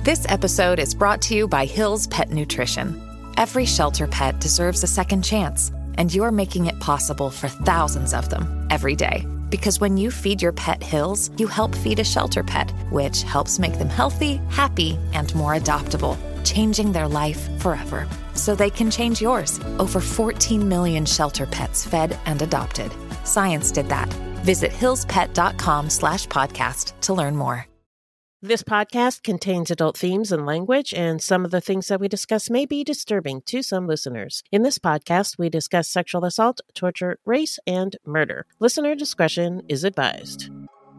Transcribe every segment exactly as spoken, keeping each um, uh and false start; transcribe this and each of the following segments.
This episode is brought to you by Hill's Pet Nutrition. Every shelter pet deserves a second chance, and you're making it possible for thousands of them every day. Because when you feed your pet Hill's, you help feed a shelter pet, which helps make them healthy, happy, and more adoptable, changing their life forever. So they can change yours. Over fourteen million shelter pets fed and adopted. Science did that. Visit hillspet.com slash podcast to learn more. This podcast contains adult themes and language, and some of the things that we discuss may be disturbing to some listeners. In this podcast, we discuss sexual assault, torture, race, and murder. Listener discretion is advised.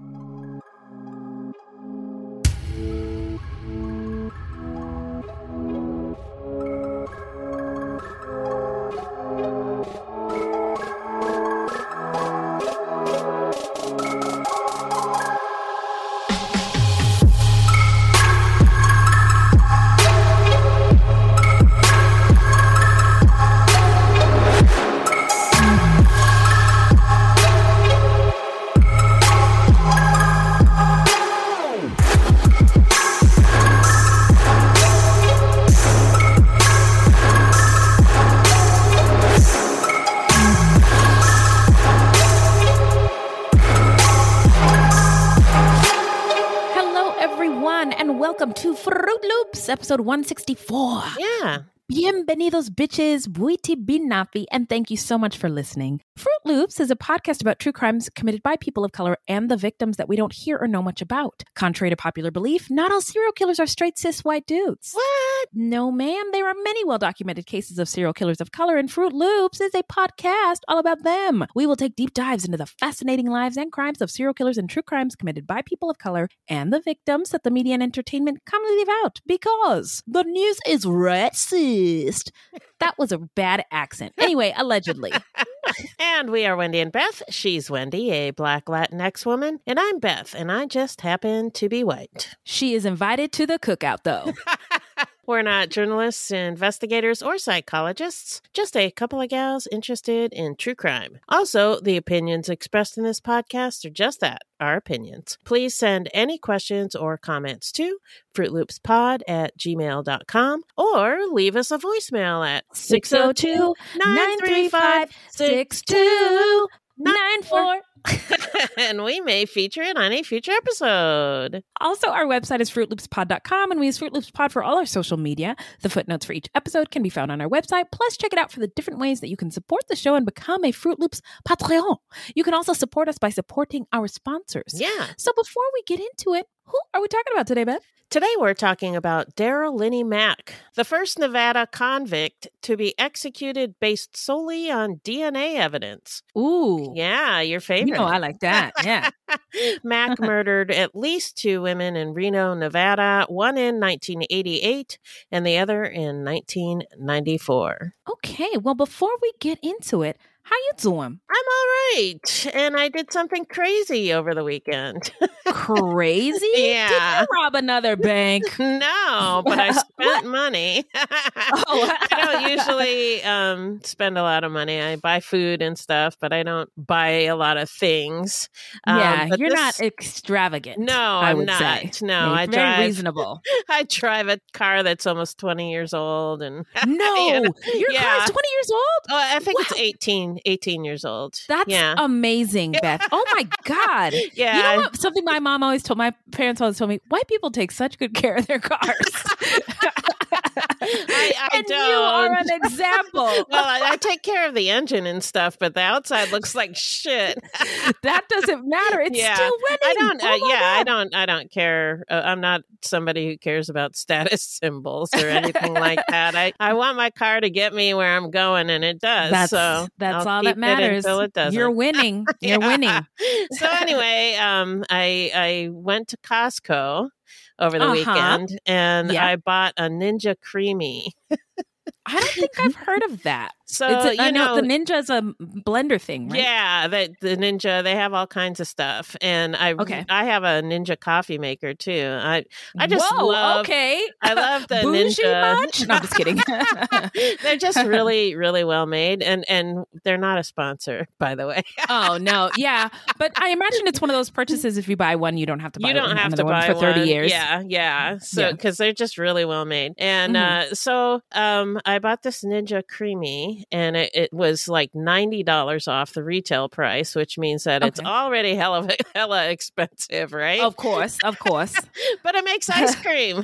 Welcome to Fruit Loops, episode one sixty-four. Yeah. Bienvenidos, bitches. Buiti binafi, and thank you so much for listening. Fruit Loops is a podcast about true crimes committed by people of color and the victims that we don't hear or know much about. Contrary to popular belief, not all serial killers are straight cis white dudes. What? No, ma'am. There are many well-documented cases of serial killers of color, and Fruit Loops is a podcast all about them. We will take deep dives into the fascinating lives and crimes of serial killers and true crimes committed by people of color and the victims that the media and entertainment commonly leave out because the news is racist. That was a bad accent. Anyway, allegedly. And we are Wendy and Beth. She's Wendy, a Black Latinx woman, and I'm Beth, and I just happen to be white. She is invited to the cookout, though. We're not journalists, investigators, or psychologists, just a couple of gals interested in true crime. Also, the opinions expressed in this podcast are just that, our opinions. Please send any questions or comments to fruitloopspod at gmail dot com or leave us a voicemail at six oh two, nine three five, six two nine four. And we may feature it on a future episode. Also, our website is fruit loops pod dot com, and we use Fruit Loops Pod for all our social media. The footnotes for each episode can be found on our website. Plus, check it out for the different ways that you can support the show and become a Fruit Loops Patreon. You can also support us by supporting our sponsors. Yeah. So before we get into it, who are we talking about today, Beth? Today we're talking about Daryl Linney Mack, the first Nevada convict to be executed based solely on D N A evidence. Ooh. Yeah, your favorite. You know, I like that. Yeah. Mack murdered at least two women in Reno, Nevada, one in nineteen eighty-eight and the other in nineteen ninety-four. Okay, well, before we get into it, how you doing? I'm all right. And I did something crazy over the weekend. Crazy? Yeah. Did you rob another bank? No, but I spent money. Oh. I don't usually um, spend a lot of money. I buy food and stuff, but I don't buy a lot of things. Yeah, um, you're this... not extravagant. No, I I'm would not. Say. No, you're I very drive reasonable. I drive a car that's almost twenty years old, and no, you know, your yeah. car is twenty years old. Oh, I think wow. it's eighteen, eighteen years old. That's yeah. amazing, Beth. Oh my God. Yeah. You know what? Something my mom always told, my parents always told me, white people take such good care of their cars. I, I and don't. you are an example. Well, I, I take care of the engine and stuff, but the outside looks like shit. That doesn't matter. It's yeah. still winning. I don't. Oh Uh, yeah, God. I don't. I don't care. Uh, I'm not somebody who cares about status symbols or anything like that. I, I want my car to get me where I'm going, and it does. That's so that's I'll all keep that matters. It until it doesn't. You're winning. You're Yeah. winning. So anyway, um, I I went to Costco over the Uh-huh. weekend, and Yeah. I bought a Ninja Creamy. I don't think I've heard of that. So, it's a, you I know, know, the Ninja is a blender thing, right? Yeah, that the Ninja, they have all kinds of stuff. And I Okay. I have a Ninja coffee maker too. I I just Whoa, love okay. I love the Bougie Ninja. much? No, I'm just kidding. They're just really, really well made, and and they're not a sponsor, by the way. Oh no, yeah, but I imagine it's one of those purchases. If you buy one, you don't have to buy You don't have another to one buy for thirty one. years. Yeah, yeah. So Yeah. because they're just really well made, and Mhm. uh, so um, I bought this Ninja Creamy, and it, it was like ninety dollars off the retail price, which means that it's Okay. already hella hella expensive, right? Of course, of course. But it makes ice cream.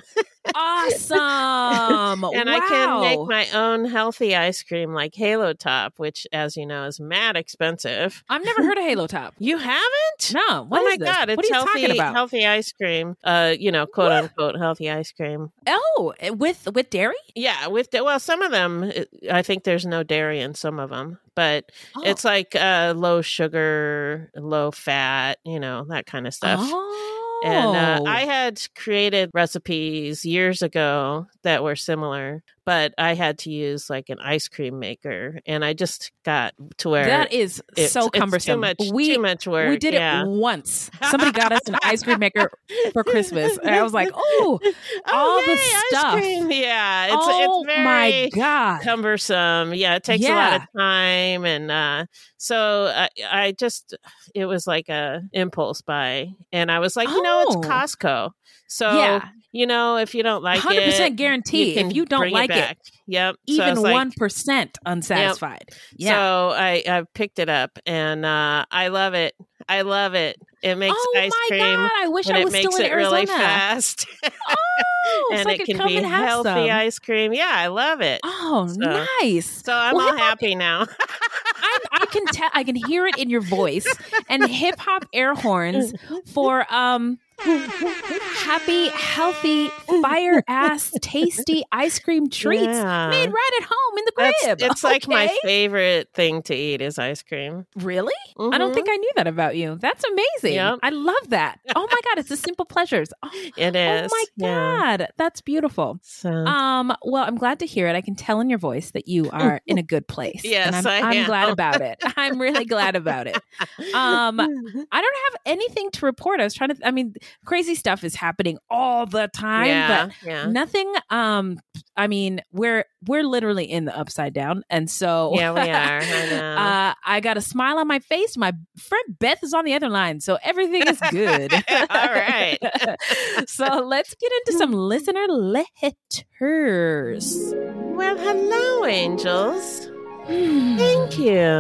Awesome. And wow. I can make my own healthy ice cream like Halo Top, which, as you know, is mad expensive. I've never heard of Halo Top. You haven't? No. What oh is my this? God, it's what are you healthy, talking about? healthy ice cream. Uh, you know, quote What? unquote healthy ice cream. Oh, with with dairy? Yeah, with the, well, some of them, it- I think there's no dairy in some of them, but Oh. it's like uh, low sugar, low fat, you know, that kind of stuff. Oh. And uh, I had created recipes years ago that were similar, but I had to use like an ice cream maker, and I just got to where that is it's, so it's cumbersome. too much, we too much work. we did yeah. it once. Somebody got us an ice cream maker for Christmas, and I was like, "Oh, oh, all the yay, stuff. Ice cream. Yeah, it's oh it's very my god, cumbersome. Yeah, it takes a lot of time, and uh, so I, I just it was like a impulse buy, and I was like, you know, Oh. it's Costco, so yeah, you know, if you don't like hundred it, percent guarantee. can If you don't bring like it, it, back. Yep. So I even was like- one percent unsatisfied. Yeah. So I, I picked it up, and uh, I love it. I love it. It makes oh ice my cream. god, I wish and I it was makes still in it really Arizona. fast. Oh, and so I it could can come be and have healthy some. ice cream. Yeah, I love it. Oh, So- nice. So I'm Well, all hip hop- happy now. I, I can tell. I can hear it in your voice. And hip hop air horns for um happy, healthy, fire ass, tasty ice cream treats Yeah. made right at home in the That's- crib. it's like my Okay? favorite thing to eat is ice cream. Really? I don't Mhm. think I knew that about you. That's amazing. Yep. I love that. Oh my god, it's the simple pleasures. Oh, It oh is. my Yeah. god, that's beautiful. So Um, well, I'm glad to hear it. I can tell in your voice that you are in a good place. Yes, and I'm, I I'm am. glad about it. I'm really glad about it. Um, I don't have anything to report. I was trying to. I mean, crazy stuff is happening all the time, yeah, but yeah. nothing. Um, I mean, we're we're literally in the upside down, and so Yeah, we are. I know. uh, I got a smile on my face. My friend Beth is on the other line, so everything is good. All right. So let's get into some listener letters. Well, hello, angels. Hmm. Thank you.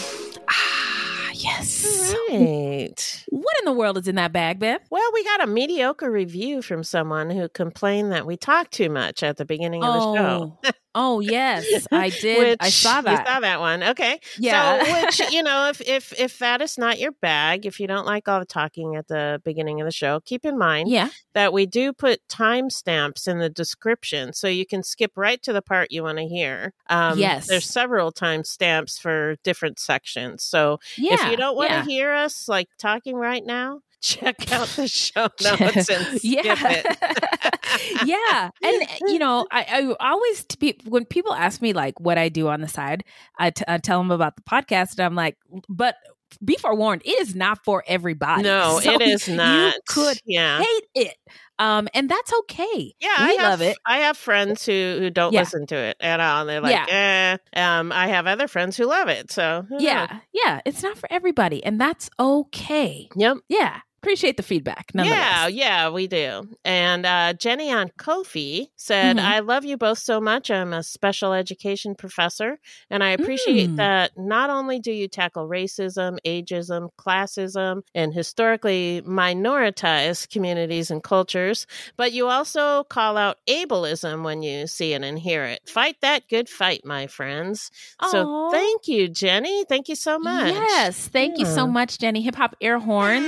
Ah, yes. Right. What in the world is in that bag, Beth? Well, we got a mediocre review from someone who complained that we talk too much at the beginning of the show. Oh, oh yes, I did. Which, I saw that. You saw that one. Okay. Yeah. So, which, you know, if, if, if that is not your bag, if you don't like all the talking at the beginning of the show, keep in mind Yeah. that we do put timestamps in the description so you can skip right to the part you want to hear. Um, Yes. There's several timestamps for different sections. So Yeah. if you don't want to yeah. hear us like talking right now, check out the show notes and skip yeah. it. yeah. And, you know, I, I always, to be, when people ask me like what I do on the side, I, t- I tell them about the podcast, and I'm like, but be forewarned, it is not for everybody. No, So it is not. You could yeah. hate it. Um, and that's okay. Yeah, we I have, love it. I have friends who, who don't Yeah. listen to it at all. And they're like, eh. Um, I have other friends who love it. So who knows? Yeah. Yeah. It's not for everybody, and that's okay. Yep. Yeah. Appreciate the feedback. Yeah, Nonetheless. yeah, we do. And uh, Jenny on Ko-fi said, Mhm. I love you both so much. I'm a special education professor, and I appreciate Mm. that not only do you tackle racism, ageism, classism, and historically minoritized communities and cultures, but you also call out ableism when you see it and hear it. Fight that good fight, my friends. So Aw. thank you, Jenny. Thank you so much. Yes. Thank you so Yeah. much, Jenny. Hip hop air horns.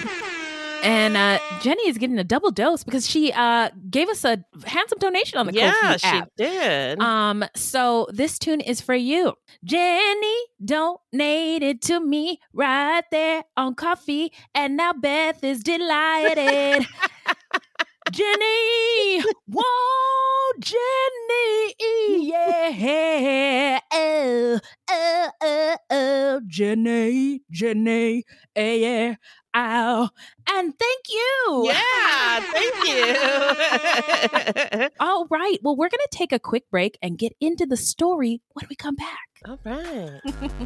And uh, Jenny is getting a double dose because she uh, gave us a handsome donation on the Yeah, Ko-fi she app. did. Um, so this tune is for you. Jenny donated to me right there on Ko-fi, and now Beth is delighted. Jenny, whoa, Jenny, yeah, Jenny, Jenny, eh, yeah, ow. And thank you. Yeah, thank you. All right. Well, we're going to take a quick break and get into the story when we come back. All right.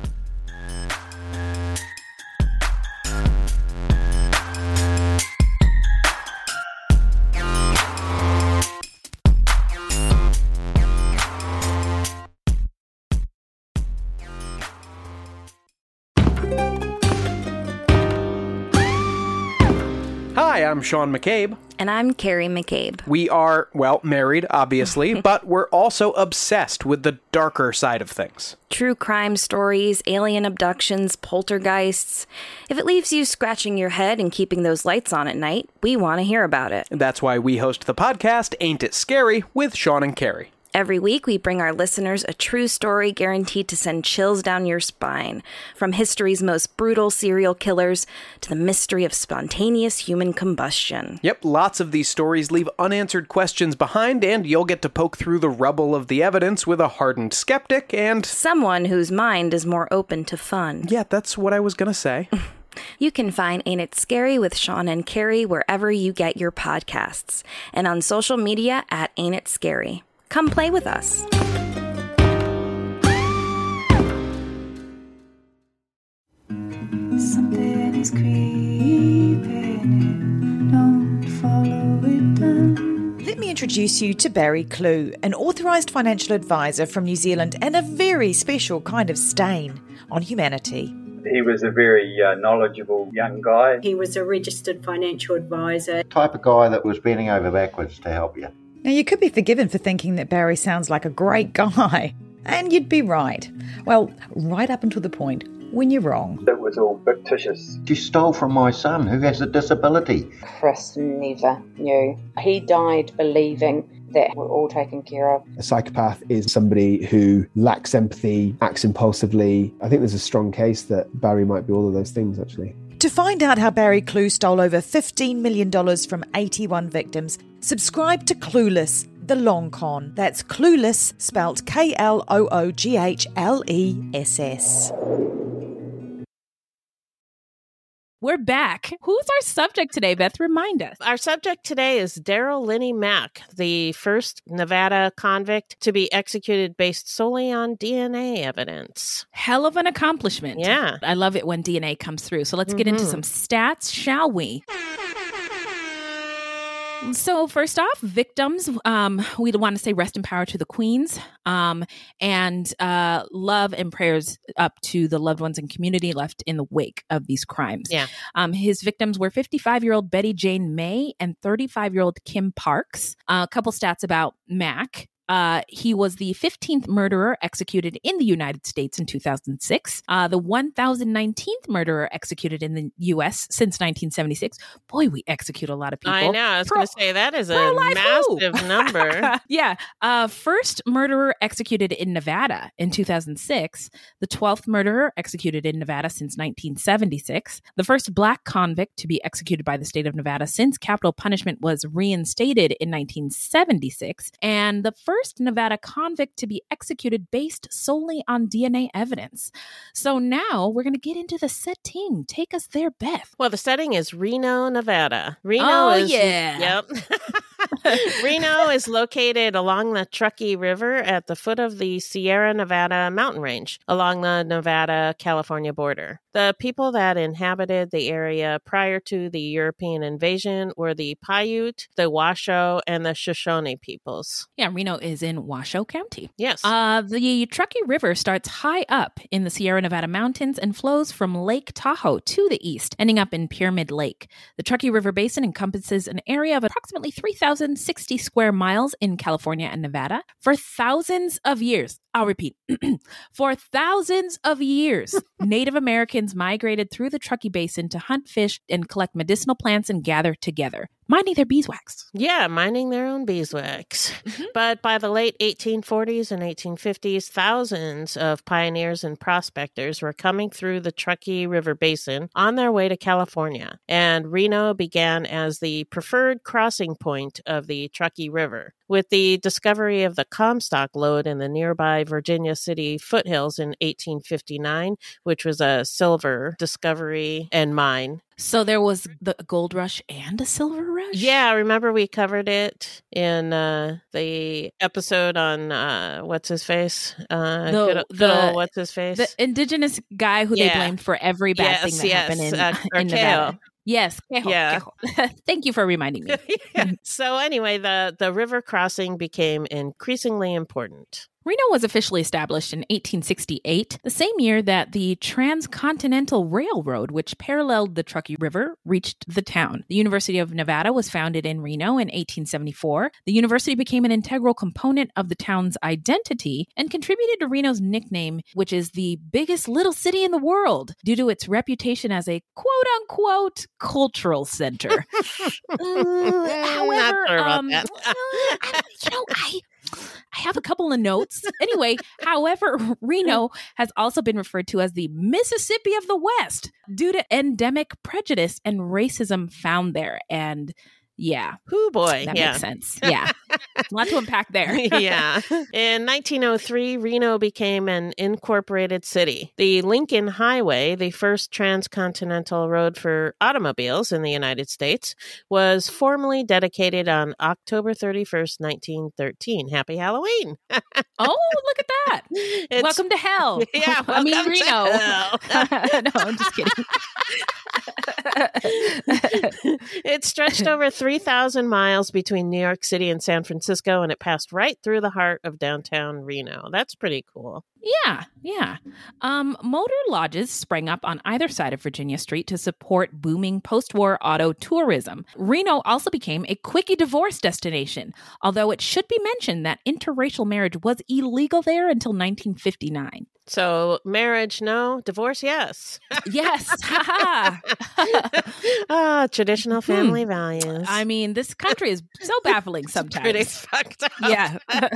Hi, I'm Sean McCabe. And I'm Carrie McCabe. We are, well, married, obviously, but we're also obsessed with the darker side of things. True crime stories, alien abductions, poltergeists. If it leaves you scratching your head and keeping those lights on at night, we want to hear about it. That's why we host the podcast, Ain't It Scary, with Sean and Carrie. Every week, we bring our listeners a true story guaranteed to send chills down your spine. From history's most brutal serial killers to the mystery of spontaneous human combustion. Yep, lots of these stories leave unanswered questions behind, and you'll get to poke through the rubble of the evidence with a hardened skeptic and... someone whose mind is more open to fun. Yeah, that's what I was gonna say. You can find Ain't It Scary with Sean and Carrie wherever you get your podcasts. And on social media at Ain't It Scary. Come play with us. Something is creeping in. Don't follow it down. Let me introduce you to Barry Clew, an authorised financial advisor from New Zealand and a very special kind of stain on humanity. He was a very uh, knowledgeable young guy. He was a registered financial advisor. Type of guy that was bending over backwards to help you. Now, you could be forgiven for thinking that Barry sounds like a great guy, and you'd be right. Well, right up until the point when you're wrong. It was all fictitious. She stole from my son, who has a disability. Chris never knew. He died believing that we're all taken care of. A psychopath is somebody who lacks empathy, acts impulsively. I think there's a strong case that Barry might be all of those things, actually. To find out how Barry Clew stole over fifteen million dollars from eighty-one victims, subscribe to Clueless, the long con. That's Clueless, spelt K L O O G H L E S S. We're back. Who's our subject today, Beth? Remind us. Our subject today is Daryl Linney Mack, the first Nevada convict to be executed based solely on D N A evidence. Hell of an accomplishment. Yeah. I love it when D N A comes through. So let's Mm-hmm. get into some stats, shall we? So first off, victims, um, we want to say rest in power to the queens, um, and uh, love and prayers up to the loved ones and community left in the wake of these crimes. Yeah. Um, his victims were fifty-five-year-old Betty Jane May and thirty-five-year-old Kim Parks. Uh, a couple stats about Mack. Uh, he was the fifteenth murderer executed in the United States in two thousand six, uh, the one thousand nineteenth murderer executed in the U S since nineteen seventy-six. Boy, we execute a lot of people. I know. I was Pro- going to say that is a pro-life massive who? number. Yeah. Uh, first murderer executed in Nevada in two thousand six. The twelfth murderer executed in Nevada since nineteen seventy-six. The first black convict to be executed by the state of Nevada since capital punishment was reinstated in nineteen seventy-six. And the first Nevada convict to be executed based solely on D N A evidence. So now we're going to get into the setting. Take us there, Beth. Well, the setting is Reno, Nevada. Reno Oh, is yeah. Yep. Reno is located along the Truckee River at the foot of the Sierra Nevada mountain range along the Nevada-California border. The people that inhabited the area prior to the European invasion were the Paiute, the Washoe, and the Shoshone peoples. Yeah, Reno is in Washoe County. Yes. Uh, the Truckee River starts high up in the Sierra Nevada mountains and flows from Lake Tahoe to the east, ending up in Pyramid Lake. The Truckee River Basin encompasses an area of approximately three thousand sixty square miles in California and Nevada. For thousands of years, I'll repeat, for thousands of years, Native Americans migrated through the Truckee Basin to hunt fish and collect medicinal plants and gather together. minding their beeswax. Yeah, minding their own beeswax. Mm-hmm. But by the late eighteen forties and eighteen fifties, thousands of pioneers and prospectors were coming through the Truckee River Basin on their way to California, and Reno began as the preferred crossing point of the Truckee River. With the discovery of the Comstock lode in the nearby Virginia City foothills in eighteen fifty-nine, which was a silver discovery and mine. So there was the gold rush and a silver rush? Yeah, remember we covered it in uh, the episode on uh, what's his face? Uh, the, good, the, good old what's his face? The indigenous guy who yeah. they blamed for every bad yes, thing that yes. happened in, uh, in Nevada. Yes. Quejo, yeah. Quejo. Thank you for reminding me. yeah. So anyway, the, the river crossing became increasingly important. Reno was officially established in eighteen sixty-eight, the same year that the Transcontinental Railroad, which paralleled the Truckee River, reached the town. The University of Nevada was founded in Reno in eighteen seventy-four. The university became an integral component of the town's identity and contributed to Reno's nickname, which is the biggest little city in the world, due to its reputation as a quote-unquote cultural center. uh, however, Not sure about um, that. uh, you know, I... I have a couple of notes. Anyway, however, Reno has also been referred to as the Mississippi of the West due to endemic prejudice and racism found there. And yeah. Hoo boy. That yeah. makes sense. Yeah. A lot to unpack there. yeah. In nineteen oh three, Reno became an incorporated city. The Lincoln Highway, the first transcontinental road for automobiles in the United States, was formally dedicated on October thirty-first, nineteen thirteen. Happy Halloween. Oh, look at that. It's, welcome to hell. Yeah, I mean, Reno. No, I'm just kidding. It stretched over three thousand miles between New York City and San Francisco, and it passed right through the heart of downtown Reno. That's pretty cool. Yeah, yeah. Um, motor lodges sprang up on either side of Virginia Street to support booming post-war auto tourism. Reno also became a quickie divorce destination, although it should be mentioned that interracial marriage was illegal there until nineteen fifty-nine. So marriage, no. Divorce, yes. Yes. Ah, traditional family hmm. values. I mean, this country is so baffling sometimes. Pretty fucked up. Yeah.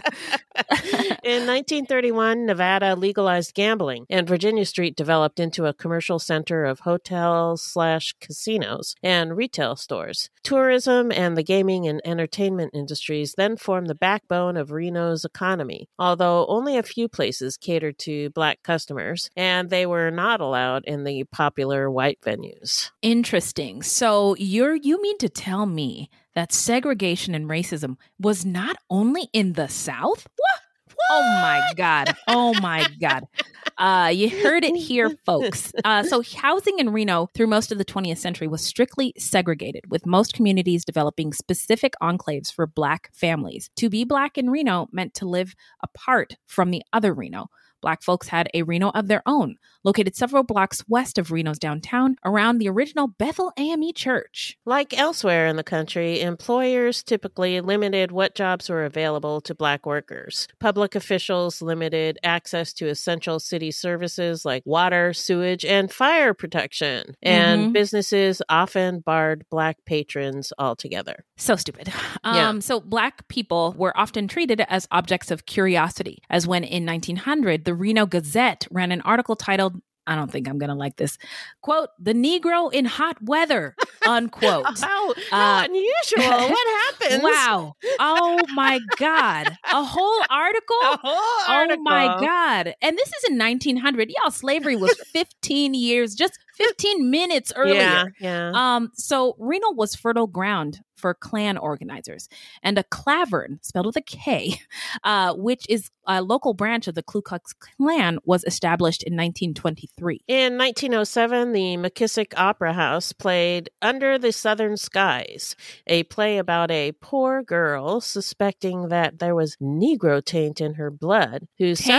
In nineteen thirty-one, Nevada legalized gambling, and Virginia Street developed into a commercial center of hotels slash casinos and retail stores. Tourism and the gaming and entertainment industries then formed the backbone of Reno's economy, although only a few places catered to Black customers, and they were not allowed in the popular white venues. Interesting. So you're you mean to tell me that segregation and racism was not only in the South? What? What? Oh my God. Oh my God. Uh, you heard it here, folks. Uh, so housing in Reno through most of the twentieth century was strictly segregated, with most communities developing specific enclaves for Black families. To be Black in Reno meant to live apart from the other Reno. Black folks had a Reno of their own, located several blocks west of Reno's downtown, around the original Bethel A M E Church. Like elsewhere in the country, employers typically limited what jobs were available to Black workers. Public officials limited access to essential city services like water, sewage, and fire protection. And mm-hmm. businesses often barred Black patrons altogether. So stupid. Um, yeah. So Black people were often treated as objects of curiosity, as when in nineteen hundred, the Reno Gazette ran an article titled, I don't think I'm going to like this, quote, "The Negro in Hot Weather," unquote. How, how uh, unusual. What happened? Wow. Oh my God. A whole article? A whole article. Oh my God. And this is in nineteen hundred. Y'all, slavery was fifteen years, just fifteen minutes earlier. Yeah, yeah. Um, so Reno was fertile ground for Klan organizers. And a Clavern, spelled with a K, uh, which is a local branch of the Ku Klux Klan, was established in nineteen twenty-three. In nineteen oh seven, the McKissick Opera House played Under the Southern Skies, a play about a poor girl suspecting that there was Negro taint in her blood, who Taint? sat...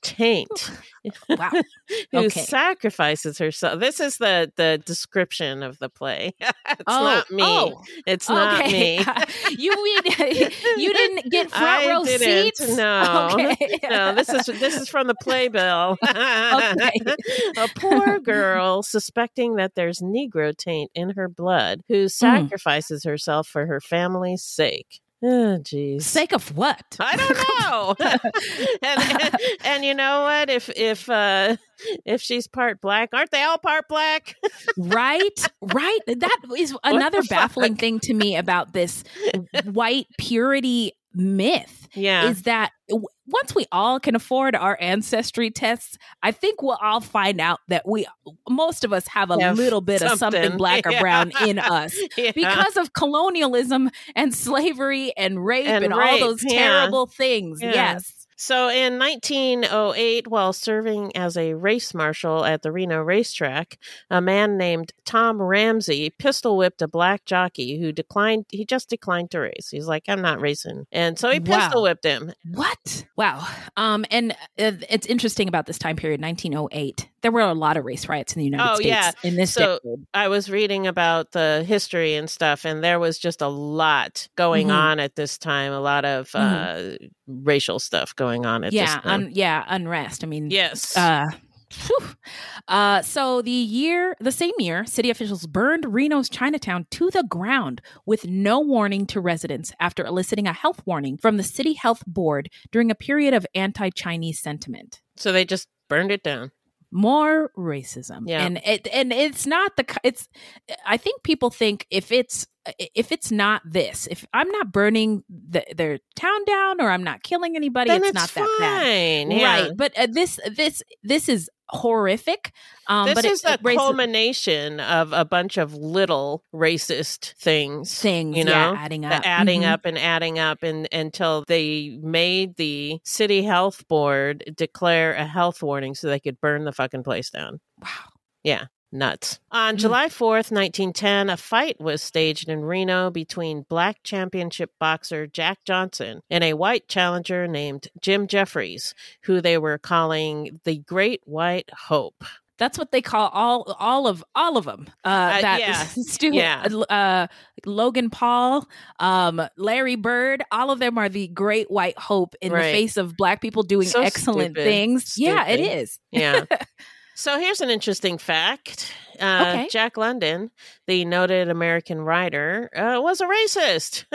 taint. Wow. Who Okay. sacrifices herself. This is the the description of the play. It's Oh, not me. oh, It's not okay. me. you mean you didn't get front I row didn't. seats? No. Okay. No, this is this is from the playbill. Okay. A poor girl suspecting that there's Negro taint in her blood who sacrifices herself for her family's sake. Oh, geez. Sake of what? I don't know. and, and, and you know what? If if uh, if she's part black, aren't they all part black? Right, right. That is another the baffling fuck? thing to me about this white purity myth. Yeah. Is that w- once we all can afford our ancestry tests, I think we'll all find out that we, most of us, have a Have little bit of something something. black or Yeah. brown in us Yeah. because of colonialism and slavery and rape and, And all rape, those yeah. terrible things. Yeah. Yes. So in nineteen oh eight, while serving as a race marshal at the Reno racetrack, a man named Tom Ramsey pistol whipped a black jockey who declined. He just declined to race. He's like, I'm not racing. And so he Wow. pistol whipped him. What? Wow. Um, and uh, it's interesting about this time period, nineteen oh eight. There were a lot of race riots in the United Oh, States yeah. in this So decade. I was reading about the history and stuff, and there was just a lot going Mhm. on at this time. A lot of Mhm. uh, racial stuff going on at Yeah, this time. un- yeah, unrest. I mean, yes. Uh, phew. uh, so the year, the same year, city officials burned Reno's Chinatown to the ground with no warning to residents after eliciting a health warning from the city health board during a period of anti-Chinese sentiment. so they just burned it down. More racism. Yeah. And it and it's not the it's I think people think if it's if it's not this, if I'm not burning the, their town down or I'm not killing anybody, Then it's, it's not that bad. fine, yeah. Right. But uh, this this this is horrific. Um This but is it, the it raises culmination of a bunch of little racist things. things, you know, yeah, adding The up. adding Mhm. up and adding up, and until they made the city health board declare a health warning so they could burn the fucking place down. Wow. Yeah. Nuts. On Mm. July fourth, nineteen ten, a fight was staged in Reno between black championship boxer Jack Johnson and a white challenger named Jim Jeffries, who they were calling the Great White Hope. That's what they call all all of all of them. Uh, Uh, that yeah. Stu, Yeah. uh, Logan Paul, um, Larry Bird, all of them are the Great White Hope in Right. the face of black people doing So excellent stupid. things. Yeah, it Stupid. is. Yeah. So here's an interesting fact. Uh, Okay. Jack London, the noted American writer, uh, was a racist.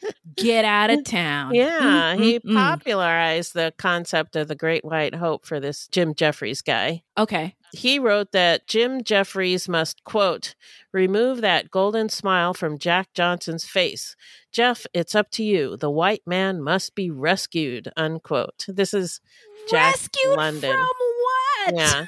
Get out of town. Yeah, Mm, he mm, mm. popularized the concept of the Great White Hope for this Jim Jeffries guy. Okay. He wrote that Jim Jeffries must, quote, remove that golden smile from Jack Johnson's face. Jeff, it's up to you. The white man must be rescued, unquote. This is Jack Rescued London. from what? Yeah.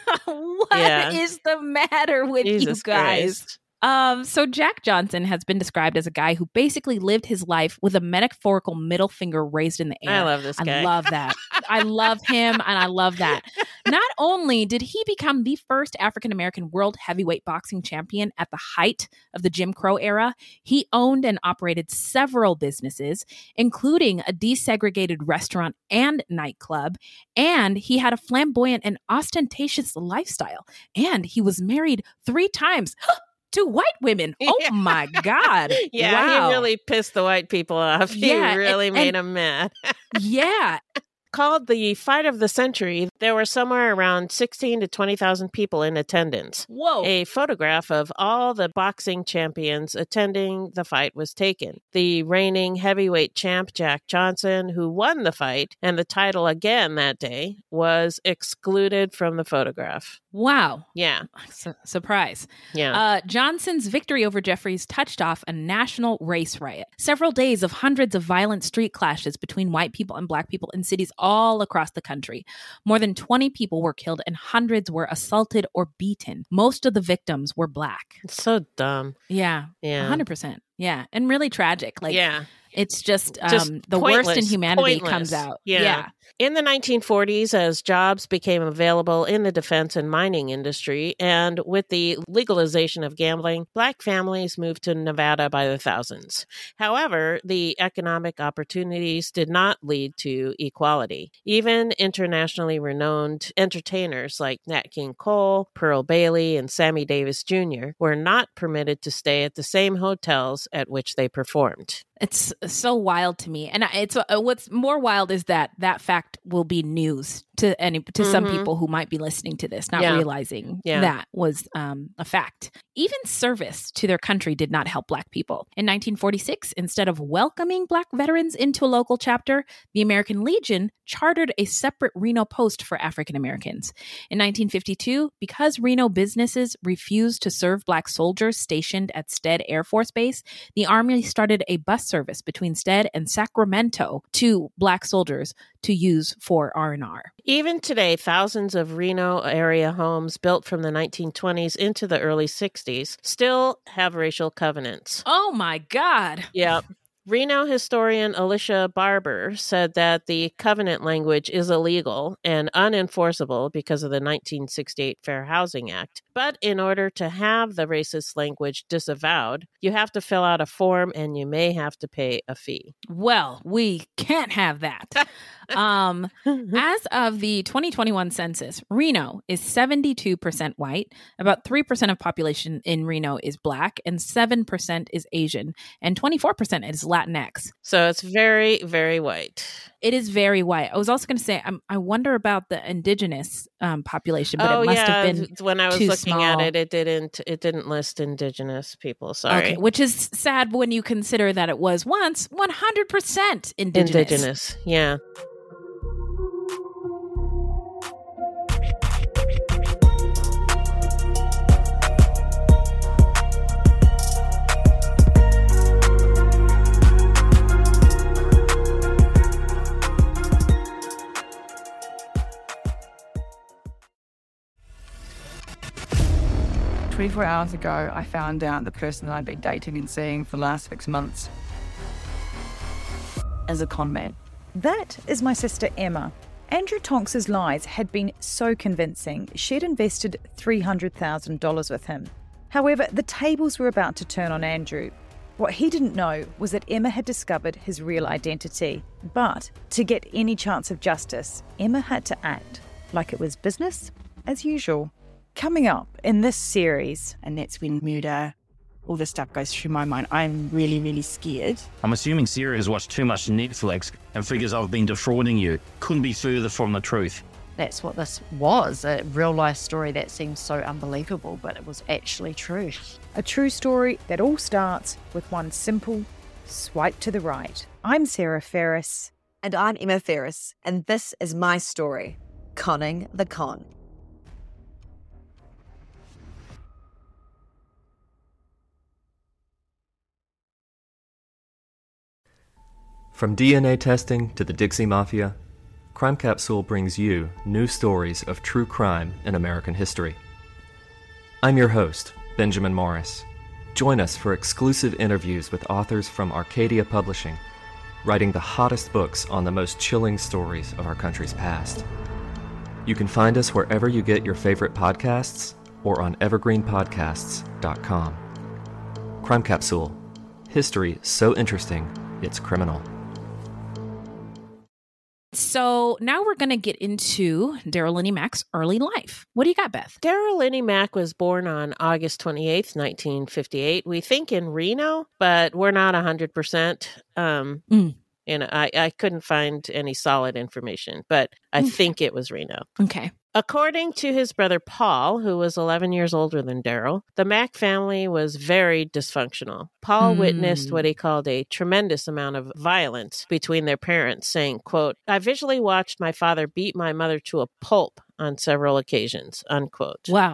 What is Yeah. the matter with Jesus you guys? Christ. Um, so Jack Johnson has been described as a guy who basically lived his life with a metaphorical middle finger raised in the air. I love this guy. I love that. I love him and I love that. Not only did he become the first African American world heavyweight boxing champion at the height of the Jim Crow era, he owned and operated several businesses, including a desegregated restaurant and nightclub, and he had a flamboyant and ostentatious lifestyle. And he was married three times. To white women. Oh Yeah. my God. Yeah, Wow. he really pissed the white people off. He Yeah, really and- made and- them mad. Yeah. Called the Fight of the Century, there were somewhere around sixteen to twenty thousand people in attendance. Whoa. A photograph of all the boxing champions attending the fight was taken. The reigning heavyweight champ, Jack Johnson, who won the fight and the title again that day, was excluded from the photograph. Wow. Yeah. Su- surprise. Yeah. Uh, Johnson's victory over Jeffries touched off a national race riot. Several days of hundreds of violent street clashes between white people and black people in cities all across the country. More than twenty people were killed and hundreds were assaulted or beaten. Most of the victims were black. It's so dumb. Yeah. Yeah. one hundred percent. Yeah. And really tragic. Like, yeah. it's just, um, Just the worst in pointless, humanity pointless. comes out. Yeah. Yeah. In the nineteen forties, as jobs became available in the defense and mining industry, and with the legalization of gambling, Black families moved to Nevada by the thousands. However, the economic opportunities did not lead to equality. Even internationally renowned entertainers like Nat King Cole, Pearl Bailey, and Sammy Davis Junior were not permitted to stay at the same hotels at which they performed. It's so wild to me. And it's uh, what's more wild is that that fact will be news to any to mm-hmm. some people who might be listening to this, not yeah. realizing yeah. that was um, a fact. Even service to their country did not help Black people. In nineteen forty-six, instead of welcoming Black veterans into a local chapter, the American Legion chartered a separate Reno post for African Americans. In nineteen fifty-two, because Reno businesses refused to serve Black soldiers stationed at Stead Air Force Base, the Army started a bus service between Stead and Sacramento to Black soldiers to use for R and R. Even today, thousands of Reno area homes built from the nineteen twenties into the early sixties still have racial covenants. Oh my God. Yep. Reno historian Alicia Barber said that the covenant language is illegal and unenforceable because of the nineteen sixty-eight Fair Housing Act. But in order to have the racist language disavowed, you have to fill out a form and you may have to pay a fee. Well, we can't have that. um, as of the twenty twenty-one census, Reno is seventy-two percent white. About three percent of population in Reno is Black, and seven percent is Asian, and twenty-four percent is Latinx. So it's very, very white. It is very white. I was also going to say, um, I wonder about the indigenous um, population, but oh, it must yeah. have been when I was too looking small. at it, it didn't. It didn't list indigenous people. Sorry, okay, which is sad when you consider that it was once one hundred percent indigenous. Indigenous, yeah. twenty-four hours ago, I found out the person that I'd been dating and seeing for the last six months is a con man. That is my sister Emma. Andrew Tonks's lies had been so convincing, she'd invested three hundred thousand dollars with him. However, the tables were about to turn on Andrew. What he didn't know was that Emma had discovered his real identity. But to get any chance of justice, Emma had to act like it was business as usual. Coming up in this series, and that's when murder, all this stuff goes through my mind. I'm really, really scared. I'm assuming Sarah has watched too much Netflix and figures I've been defrauding you. Couldn't be further from the truth. That's what this was, a real-life story that seems so unbelievable, but it was actually true. A true story that all starts with one simple swipe to the right. I'm Sarah Ferris. And I'm Emma Ferris, and this is my story, Conning the Con. From D N A testing to the Dixie Mafia, Crime Capsule brings you new stories of true crime in American history. I'm your host, Benjamin Morris. Join us for exclusive interviews with authors from Arcadia Publishing, writing the hottest books on the most chilling stories of our country's past. You can find us wherever you get your favorite podcasts or on evergreen podcasts dot com. Crime Capsule. History so interesting, it's criminal. So now we're going to get into Darrell Linney Mack's early life. What do you got, Beth? Darrell Linney Mack was born on August twenty-eighth, nineteen fifty-eight. We think in Reno, but we're not one hundred percent. Um, mm. And I, I couldn't find any solid information, but I mm. think it was Reno. Okay. According to his brother Paul, who was eleven years older than Darrell, the Mack family was very dysfunctional. Paul mm. witnessed what he called a tremendous amount of violence between their parents, saying, quote, "I visually watched my father beat my mother to a pulp on several occasions," unquote. Wow.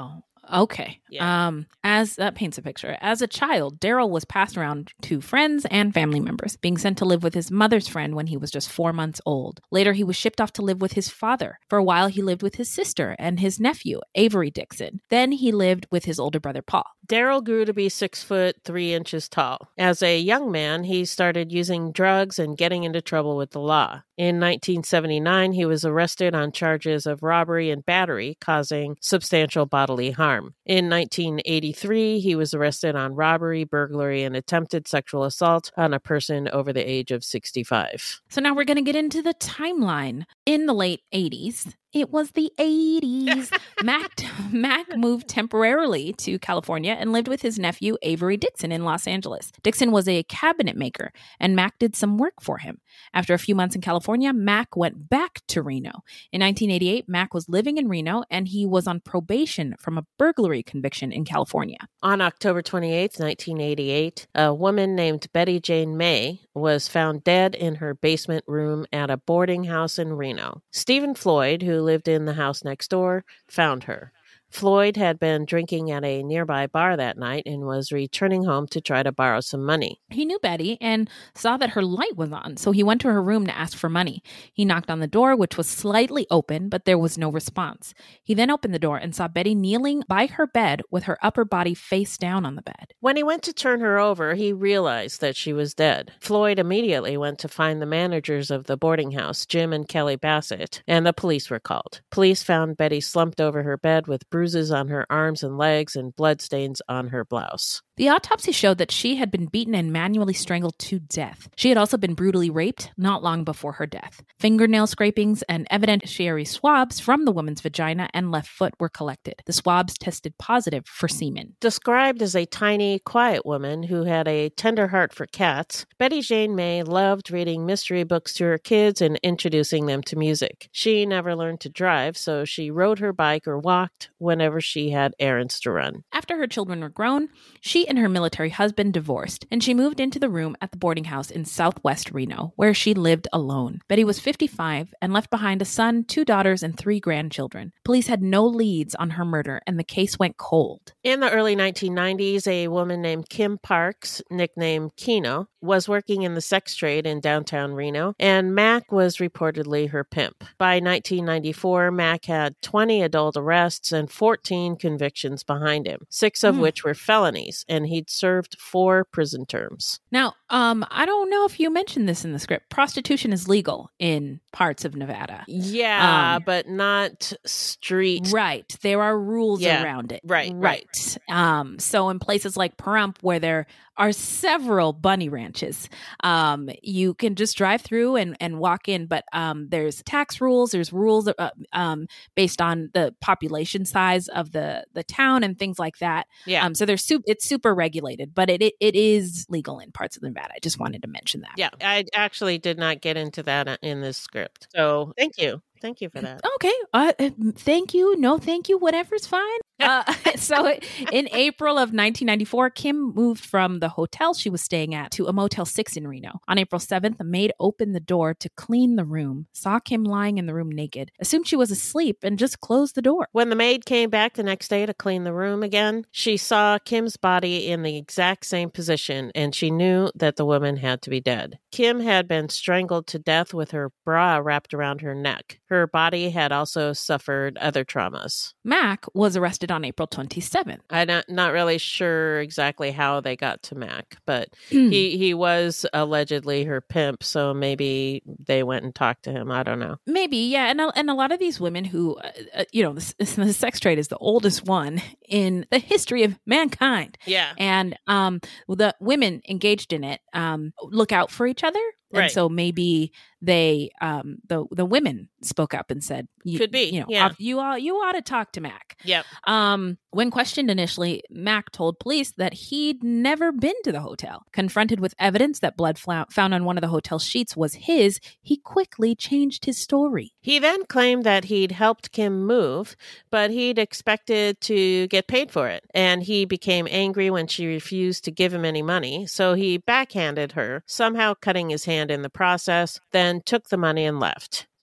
Okay. Yeah. Um, as that paints a picture. As a child, Daryl was passed around to friends and family members, being sent to live with his mother's friend when he was just four months old. Later, he was shipped off to live with his father. For a while, he lived with his sister and his nephew, Avery Dixon. Then he lived with his older brother, Paul. Daryl grew to be six foot three inches tall. As a young man, he started using drugs and getting into trouble with the law. In nineteen seventy-nine, he was arrested on charges of robbery and battery, causing substantial bodily harm. In nineteen eighty-three, he was arrested on robbery, burglary, and attempted sexual assault on a person over the age of sixty-five. So now we're going to get into the timeline. In the late eighties, it was the eighties. Mac, Mac moved temporarily to California and lived with his nephew, Avery Dixon, in Los Angeles. Dixon was a cabinet maker, and Mac did some work for him. After a few months in California, Mac went back to Reno. In nineteen eighty-eight, Mac was living in Reno, and he was on probation from a burglary conviction in California. On October twenty-eighth, nineteen eighty-eight, a woman named Betty Jane May was found dead in her basement room at a boarding house in Reno. Stephen Floyd, who lived in the house next door, found her. Floyd had been drinking at a nearby bar that night and was returning home to try to borrow some money. He knew Betty and saw that her light was on, so he went to her room to ask for money. He knocked on the door, which was slightly open, but there was no response. He then opened the door and saw Betty kneeling by her bed with her upper body face down on the bed. When he went to turn her over, he realized that she was dead. Floyd immediately went to find the managers of the boarding house, Jim and Kelly Bassett, and the police were called. Police found Betty slumped over her bed with bruises on her arms and legs and bloodstains on her blouse. The autopsy showed that she had been beaten and manually strangled to death. She had also been brutally raped not long before her death. Fingernail scrapings and evidentiary swabs from the woman's vagina and left foot were collected. The swabs tested positive for semen. Described as a tiny, quiet woman who had a tender heart for cats, Betty Jane May loved reading mystery books to her kids and introducing them to music. She never learned to drive, so she rode her bike or walked whenever she had errands to run. After her children were grown, she and her military husband divorced, and she moved into the room at the boarding house in southwest Reno, where she lived alone. Betty was fifty-five and left behind a son, two daughters, and three grandchildren. Police had no leads on her murder, and the case went cold. In the early nineteen nineties, a woman named Kim Parks, nicknamed Keno, was working in the sex trade in downtown Reno, and Mac was reportedly her pimp. By nineteen ninety-four, Mac had twenty adult arrests and fourteen convictions behind him, six of mm. which were felonies, and he'd served four prison terms. Now, um, I don't know if you mentioned this in the script. Prostitution is legal in parts of Nevada. Yeah, um, but not street. Right. There are rules yeah. around it. Right, right. right. Um, so in places like Pahrump, where there are several bunny ranches, um, you can just drive through and, and walk in, but um, there's tax rules, there's rules uh, um, based on the population size of the, the town and things like that. Yeah. Um, so there's su- it's super regulated, but it, it it is legal in parts of Nevada. I just wanted to mention that. Yeah, I actually did not get into that in this script. So thank you. Thank you for that. Okay. Uh, thank you. No, thank you. Whatever's fine. Uh, so in April of nineteen ninety-four, Kim moved from the hotel she was staying at to a Motel six in Reno. On April seventh, a maid opened the door to clean the room, saw Kim lying in the room naked, assumed she was asleep, and just closed the door. When the maid came back the next day to clean the room again, she saw Kim's body in the exact same position, and she knew that the woman had to be dead. Kim had been strangled to death with her bra wrapped around her neck. Her body had also suffered other traumas. Mac was arrested on April twenty-seventh. I'm not, not really sure exactly how they got to Mac, but he, he was allegedly her pimp, so maybe they went and talked to him. I don't know. Maybe, yeah. And a, and a lot of these women who, uh, you know, the, the sex trade is the oldest one in the history of mankind. Yeah. And um, the women engaged in it um, look out for each other. And right. so maybe they, um, the the women spoke up and said, you, "Could be, you know, yeah. you ought you ought to talk to Mac." Yep. Um, when questioned initially, Mac told police that he'd never been to the hotel. Confronted with evidence that blood fla- found on one of the hotel sheets was his, he quickly changed his story. He then claimed that he'd helped Kim move, but he'd expected to get paid for it, and he became angry when she refused to give him any money. So he backhanded her, somehow cutting his hand in the process, then took the money and left.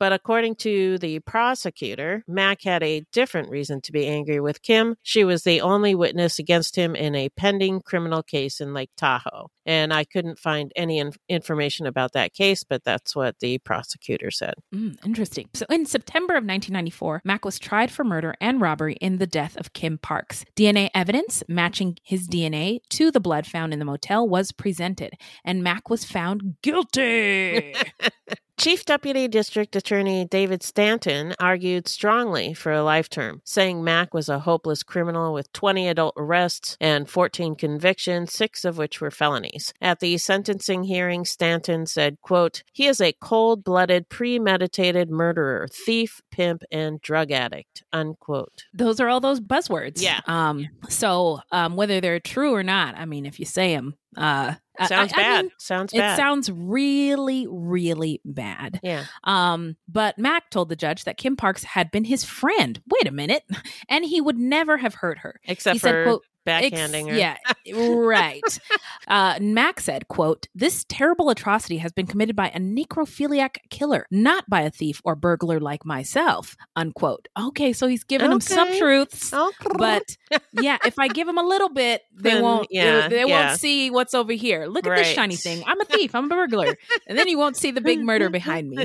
But according to the prosecutor, Mack had a different reason to be angry with Kim. She was the only witness against him in a pending criminal case in Lake Tahoe. And I couldn't find any in- information about that case, but that's what the prosecutor said. Mm, interesting. So in September of nineteen ninety-four, Mack was tried for murder and robbery in the death of Kim Parks. D N A evidence matching his D N A to the blood found in the motel was presented, and Mack was found guilty. Chief Deputy District Attorney David Stanton argued strongly for a life term, saying Mack was a hopeless criminal with twenty adult arrests and fourteen convictions, six of which were felonies. At the sentencing hearing, Stanton said, quote, "He is a cold-blooded, premeditated murderer, thief, pimp, and drug addict," unquote. Those are all those buzzwords. Yeah. Um. So um, whether they're true or not, I mean, if you say them, uh, sounds I, I bad. mean, sounds it bad. It sounds really, really bad. Yeah. Um. But Mack told the judge that Kim Parks had been his friend. Wait a minute, and he would never have hurt her, except he for said, quote, backhanding her. Yeah, right. uh, Mack said, quote, "This terrible atrocity has been committed by a necrophiliac killer, not by a thief or burglar like myself," unquote. Okay, so he's giving okay. them some truths, okay. but yeah, if I give them a little bit, they then, won't. Yeah, they, they yeah. won't see what's over here. Look right. at this shiny thing. I'm a thief. I'm a burglar, and then you won't see the big murder behind me.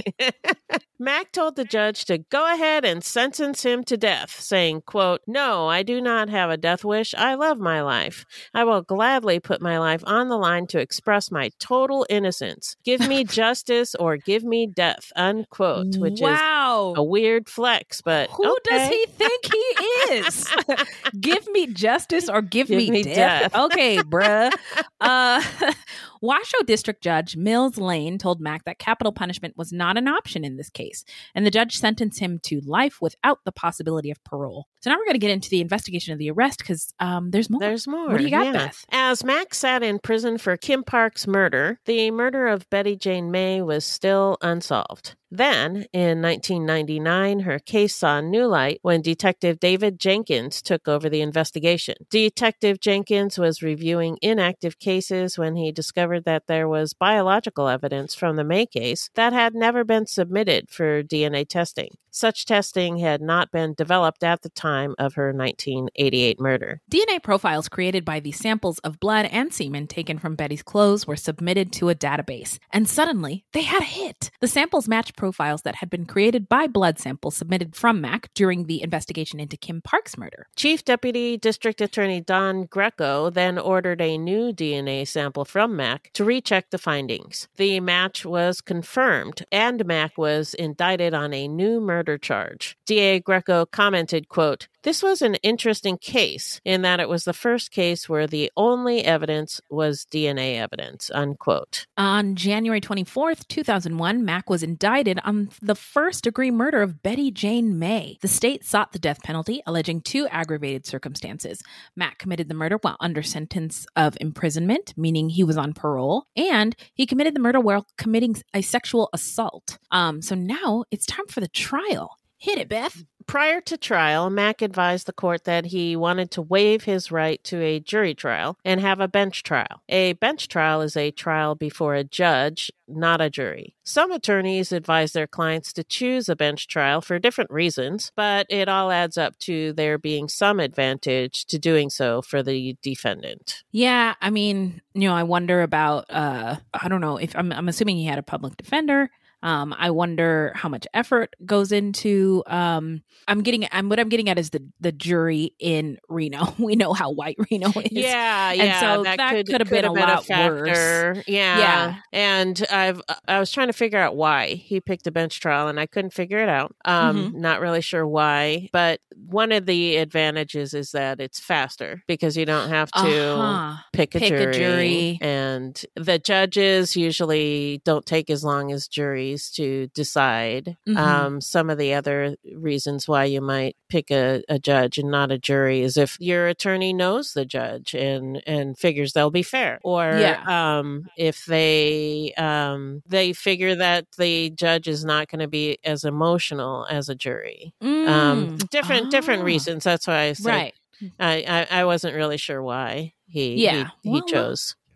Mack told the judge to go ahead and sentence him to death, saying, quote, "No, I do not have a death wish. I love my life. I will gladly put my life on the line to express my total innocence. Give me justice or give me death," unquote, which wow. is a weird flex, but who okay. does he think he is? Give me justice or give, give me, me death. death. Okay, bruh. Uh, Washoe District Judge Mills Lane told Mack that capital punishment was not an option in this case, and the judge sentenced him to life without the possibility of parole. So now we're going to get into the investigation of the arrest because um, there's more. There's more. What do you got, yeah. Beth? As Mack sat in prison for Kim Parks' murder, the murder of Betty Jane May was still unsolved. Then, in nineteen ninety-nine, her case saw new light when Detective David Jenkins took over the investigation. Detective Jenkins was reviewing inactive cases when he discovered that there was biological evidence from the May case that had never been submitted for D N A testing. Such testing had not been developed at the time of her nineteen eighty-eight murder. D N A profiles created by the samples of blood and semen taken from Betty's clothes were submitted to a database, and suddenly they had a hit. The samples matched profiles that had been created by blood samples submitted from Mack during the investigation into Kim Parks' murder. Chief Deputy District Attorney Don Greco then ordered a new D N A sample from Mack to recheck the findings. The match was confirmed, and Mack was indicted on a new murder charge. D A Greco commented, quote, "This was an interesting case in that it was the first case where the only evidence was D N A evidence," unquote. On January twenty-fourth, two thousand one, Mack was indicted on the first-degree murder of Betty Jane May. The state sought the death penalty, alleging two aggravated circumstances. Mack committed the murder while under sentence of imprisonment, meaning he was on parole, and he committed the murder while committing a sexual assault. Um, so now it's time for the trial. Hit it, Beth. Prior to trial, Mack advised the court that he wanted to waive his right to a jury trial and have a bench trial. A bench trial is a trial before a judge, not a jury. Some attorneys advise their clients to choose a bench trial for different reasons, but it all adds up to there being some advantage to doing so for the defendant. Yeah, I mean, you know, I wonder about, uh, I don't know, if I'm, I'm assuming he had a public defender. Um, I wonder how much effort goes into. Um, I'm getting. I'm what I'm getting at is the the jury in Reno. We know how white Reno is. Yeah, and yeah. so that, that could, could have been, been a lot a worse. Yeah, yeah. And I've I was trying to figure out why he picked a bench trial, and I couldn't figure it out. Um, Mm-hmm. Not really sure why, but one of the advantages is that it's faster because you don't have to Uh-huh. pick, a, Pick jury, a jury. and the judges usually don't take as long as juries to decide. Mhm. Um, some of the other reasons why you might pick a, a judge and not a jury is if your attorney knows the judge and, and figures they'll be fair, or Yeah. um, if they um, they figure that the judge is not going to be as emotional as a jury. Mm. Um, different different Ah. reasons. That's why I said Right. I, I I wasn't really sure why he Yeah. he, he Well, chose that.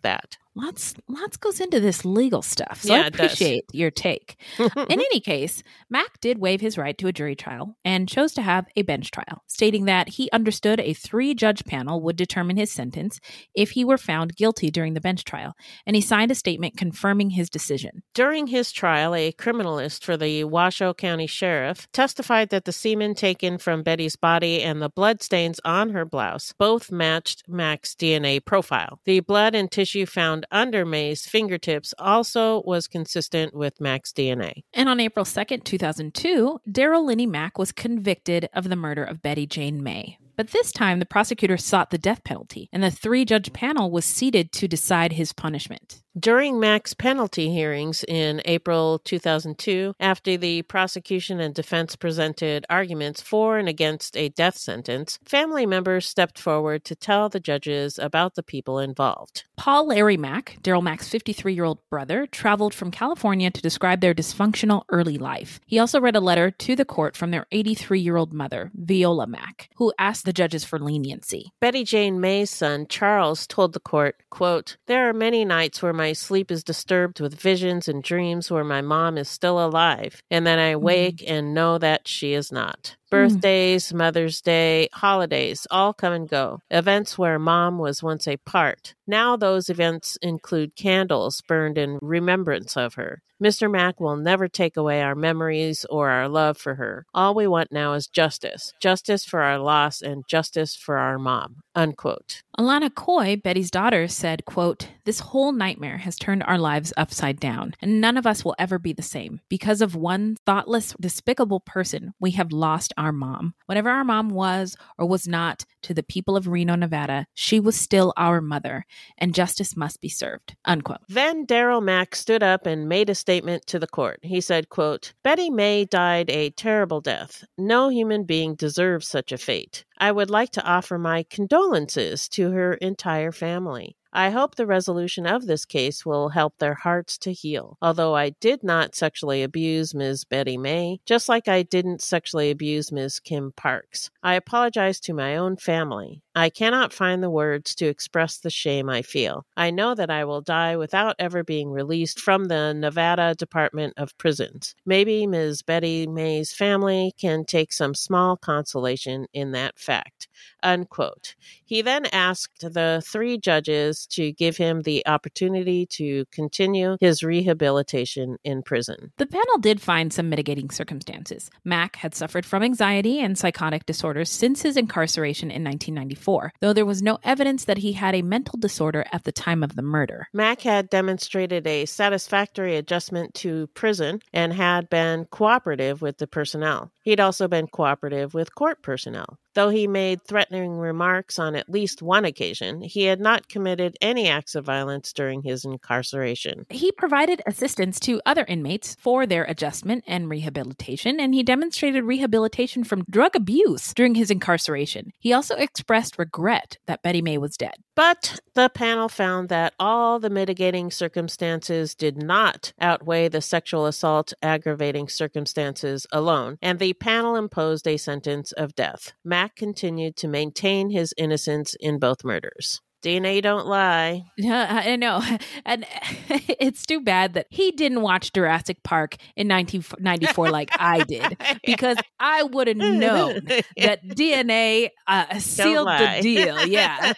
Lots, lots goes into this legal stuff, so Yeah, I it does. appreciate your take. In any case, Mack did waive his right to a jury trial and chose to have a bench trial, stating that he understood a three-judge panel would determine his sentence if he were found guilty during the bench trial, and he signed a statement confirming his decision. During his trial, a criminalist for the Washoe County Sheriff testified that the semen taken from Betty's body and the bloodstains on her blouse both matched Mack's D N A profile. The blood and tissue found under May's fingertips also was consistent with Mack's D N A. And on April second, two thousand two, Daryl Linney Mack was convicted of the murder of Betty Jane May. But this time, the prosecutor sought the death penalty, and the three-judge panel was seated to decide his punishment. During Mack's penalty hearings in April two thousand two, after the prosecution and defense presented arguments for and against a death sentence, family members stepped forward to tell the judges about the people involved. Paul Larry Mack, Daryl Mack's fifty-three-year-old brother, traveled from California to describe their dysfunctional early life. He also read a letter to the court from their eighty-three-year-old mother, Viola Mack, who asked the judges for leniency. Betty Jane May's son, Charles, told the court, quote, "There are many nights where my sleep is disturbed with visions and dreams where my mom is still alive, and then I wake mm. and know that she is not. Birthdays, Mother's Day, holidays all come and go. Events where Mom was once a part. Now those events include candles burned in remembrance of her. Mister Mack will never take away our memories or our love for her. All we want now is justice. Justice for our loss and justice for our mom." Unquote. Alana Coy, Betty's daughter, said, quote, "This whole nightmare has turned our lives upside down, and none of us will ever be the same. Because of one thoughtless, despicable person, we have lost our mom. Whatever our mom was or was not to the people of Reno, Nevada, she was still our mother, and justice must be served." Unquote. Then Daryl Mack stood up and made a statement to the court. He said, quote, "Betty May died a terrible death. No human being deserves such a fate. I would like to offer my condolences to her entire family. I hope the resolution of this case will help their hearts to heal. Although I did not sexually abuse Miz Betty May, just like I didn't sexually abuse Miz Kim Parks. I apologize to my own family. I cannot find the words to express the shame I feel. I know that I will die without ever being released from the Nevada Department of Prisons. Maybe Miz Betty May's family can take some small consolation in that fact." Unquote. He then asked the three judges to give him the opportunity to continue his rehabilitation in prison. The panel did find some mitigating circumstances. Mack had suffered from anxiety and psychotic disorders since his incarceration in nineteen ninety-four, though there was no evidence that he had a mental disorder at the time of the murder. Mack had demonstrated a satisfactory adjustment to prison and had been cooperative with the personnel. He'd also been cooperative with court personnel. Though he made threatening remarks on at least one occasion, he had not committed any acts of violence during his incarceration. He provided assistance to other inmates for their adjustment and rehabilitation, and he demonstrated rehabilitation from drug abuse during his incarceration. He also expressed regret that Betty May was dead. But the panel found that all the mitigating circumstances did not outweigh the sexual assault aggravating circumstances alone, and the panel imposed a sentence of death. Mack continued to maintain his innocence in both murders. D N A don't lie. Yeah, I know. And it's too bad that he didn't watch Jurassic Park in nineteen ninety-four like I did, because I would have known that D N A uh, sealed the deal. Yeah.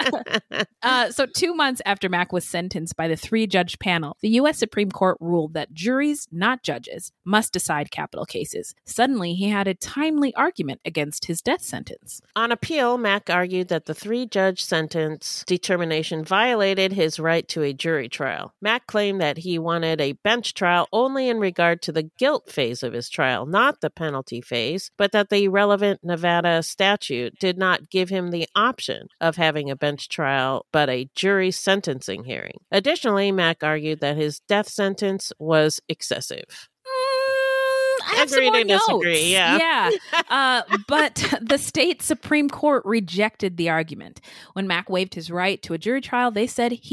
uh, so two months after Mack was sentenced by the three-judge panel, the U S Supreme Court ruled that juries, not judges, must decide capital cases. Suddenly, he had a timely argument against his death sentence. On appeal, Mack argued that the three-judge sentence determination violated his right to a jury trial. Mack claimed that he wanted a bench trial only in regard to the guilt phase of his trial, not the penalty phase, but that the relevant Nevada statute did not give him the option of having a bench trial, but a jury sentencing hearing. Additionally, Mack argued that his death sentence was excessive. I have Agree some more to disagree, notes. yeah. Yeah. Uh, but the state Supreme Court rejected the argument. When Mack waived his right to a jury trial, they said he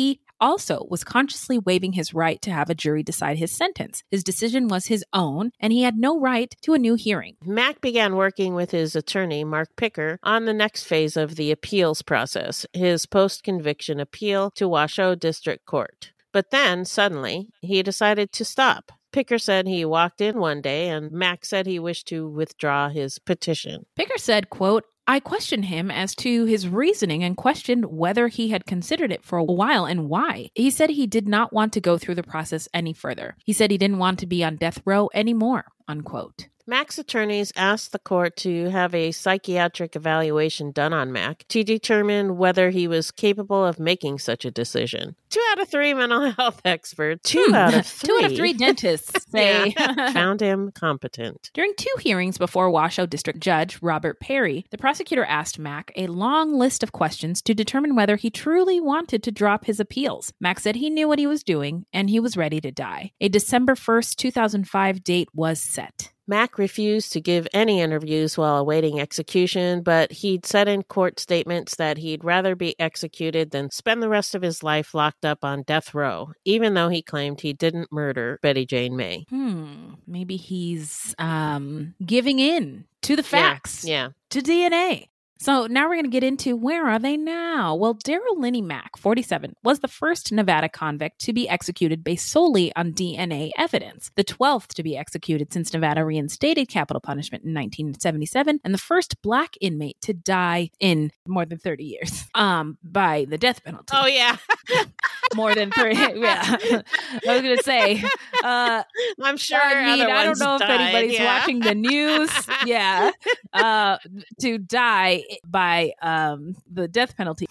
also was consciously waiving his right to have a jury decide his sentence. His decision was his own, and he had no right to a new hearing. Mack began working with his attorney, Mark Picker, on the next phase of the appeals process, his post-conviction appeal to Washoe District Court. But then, suddenly, he decided to stop. Picker said he walked in one day, and Mack said he wished to withdraw his petition. Picker said, quote, I questioned him as to his reasoning and questioned whether he had considered it for a while and why. He said he did not want to go through the process any further. He said he didn't want to be on death row anymore, unquote. Mack's attorneys asked the court to have a psychiatric evaluation done on Mack to determine whether he was capable of making such a decision. Two out of three mental health experts, two Hmm. out of three, Two out of three dentists say yeah, found him competent. During two hearings before Washoe District Judge Robert Perry, the prosecutor asked Mack a long list of questions to determine whether he truly wanted to drop his appeals. Mack said he knew what he was doing and he was ready to die. A December first, two thousand five date was set. Mack refused to give any interviews while awaiting execution, but he'd said in court statements that he'd rather be executed than spend the rest of his life locked up on death row, even though he claimed he didn't murder Betty Jane May. Hmm, maybe he's um, giving in to the facts, Yeah, yeah. to D N A. So now we're going to get into where are they now? Well, Daryl Linney Mack, forty-seven, was the first Nevada convict to be executed based solely on D N A evidence, the twelfth to be executed since Nevada reinstated capital punishment in nineteen seventy-seven, and the first Black inmate to die in more than thirty years um, by the death penalty. Oh, yeah. More than thirty. Yeah. I was going to say, uh, I'm sure I mean, other I don't ones know if died, anybody's yeah. watching the news. Yeah. Uh, to die by um, the death penalty.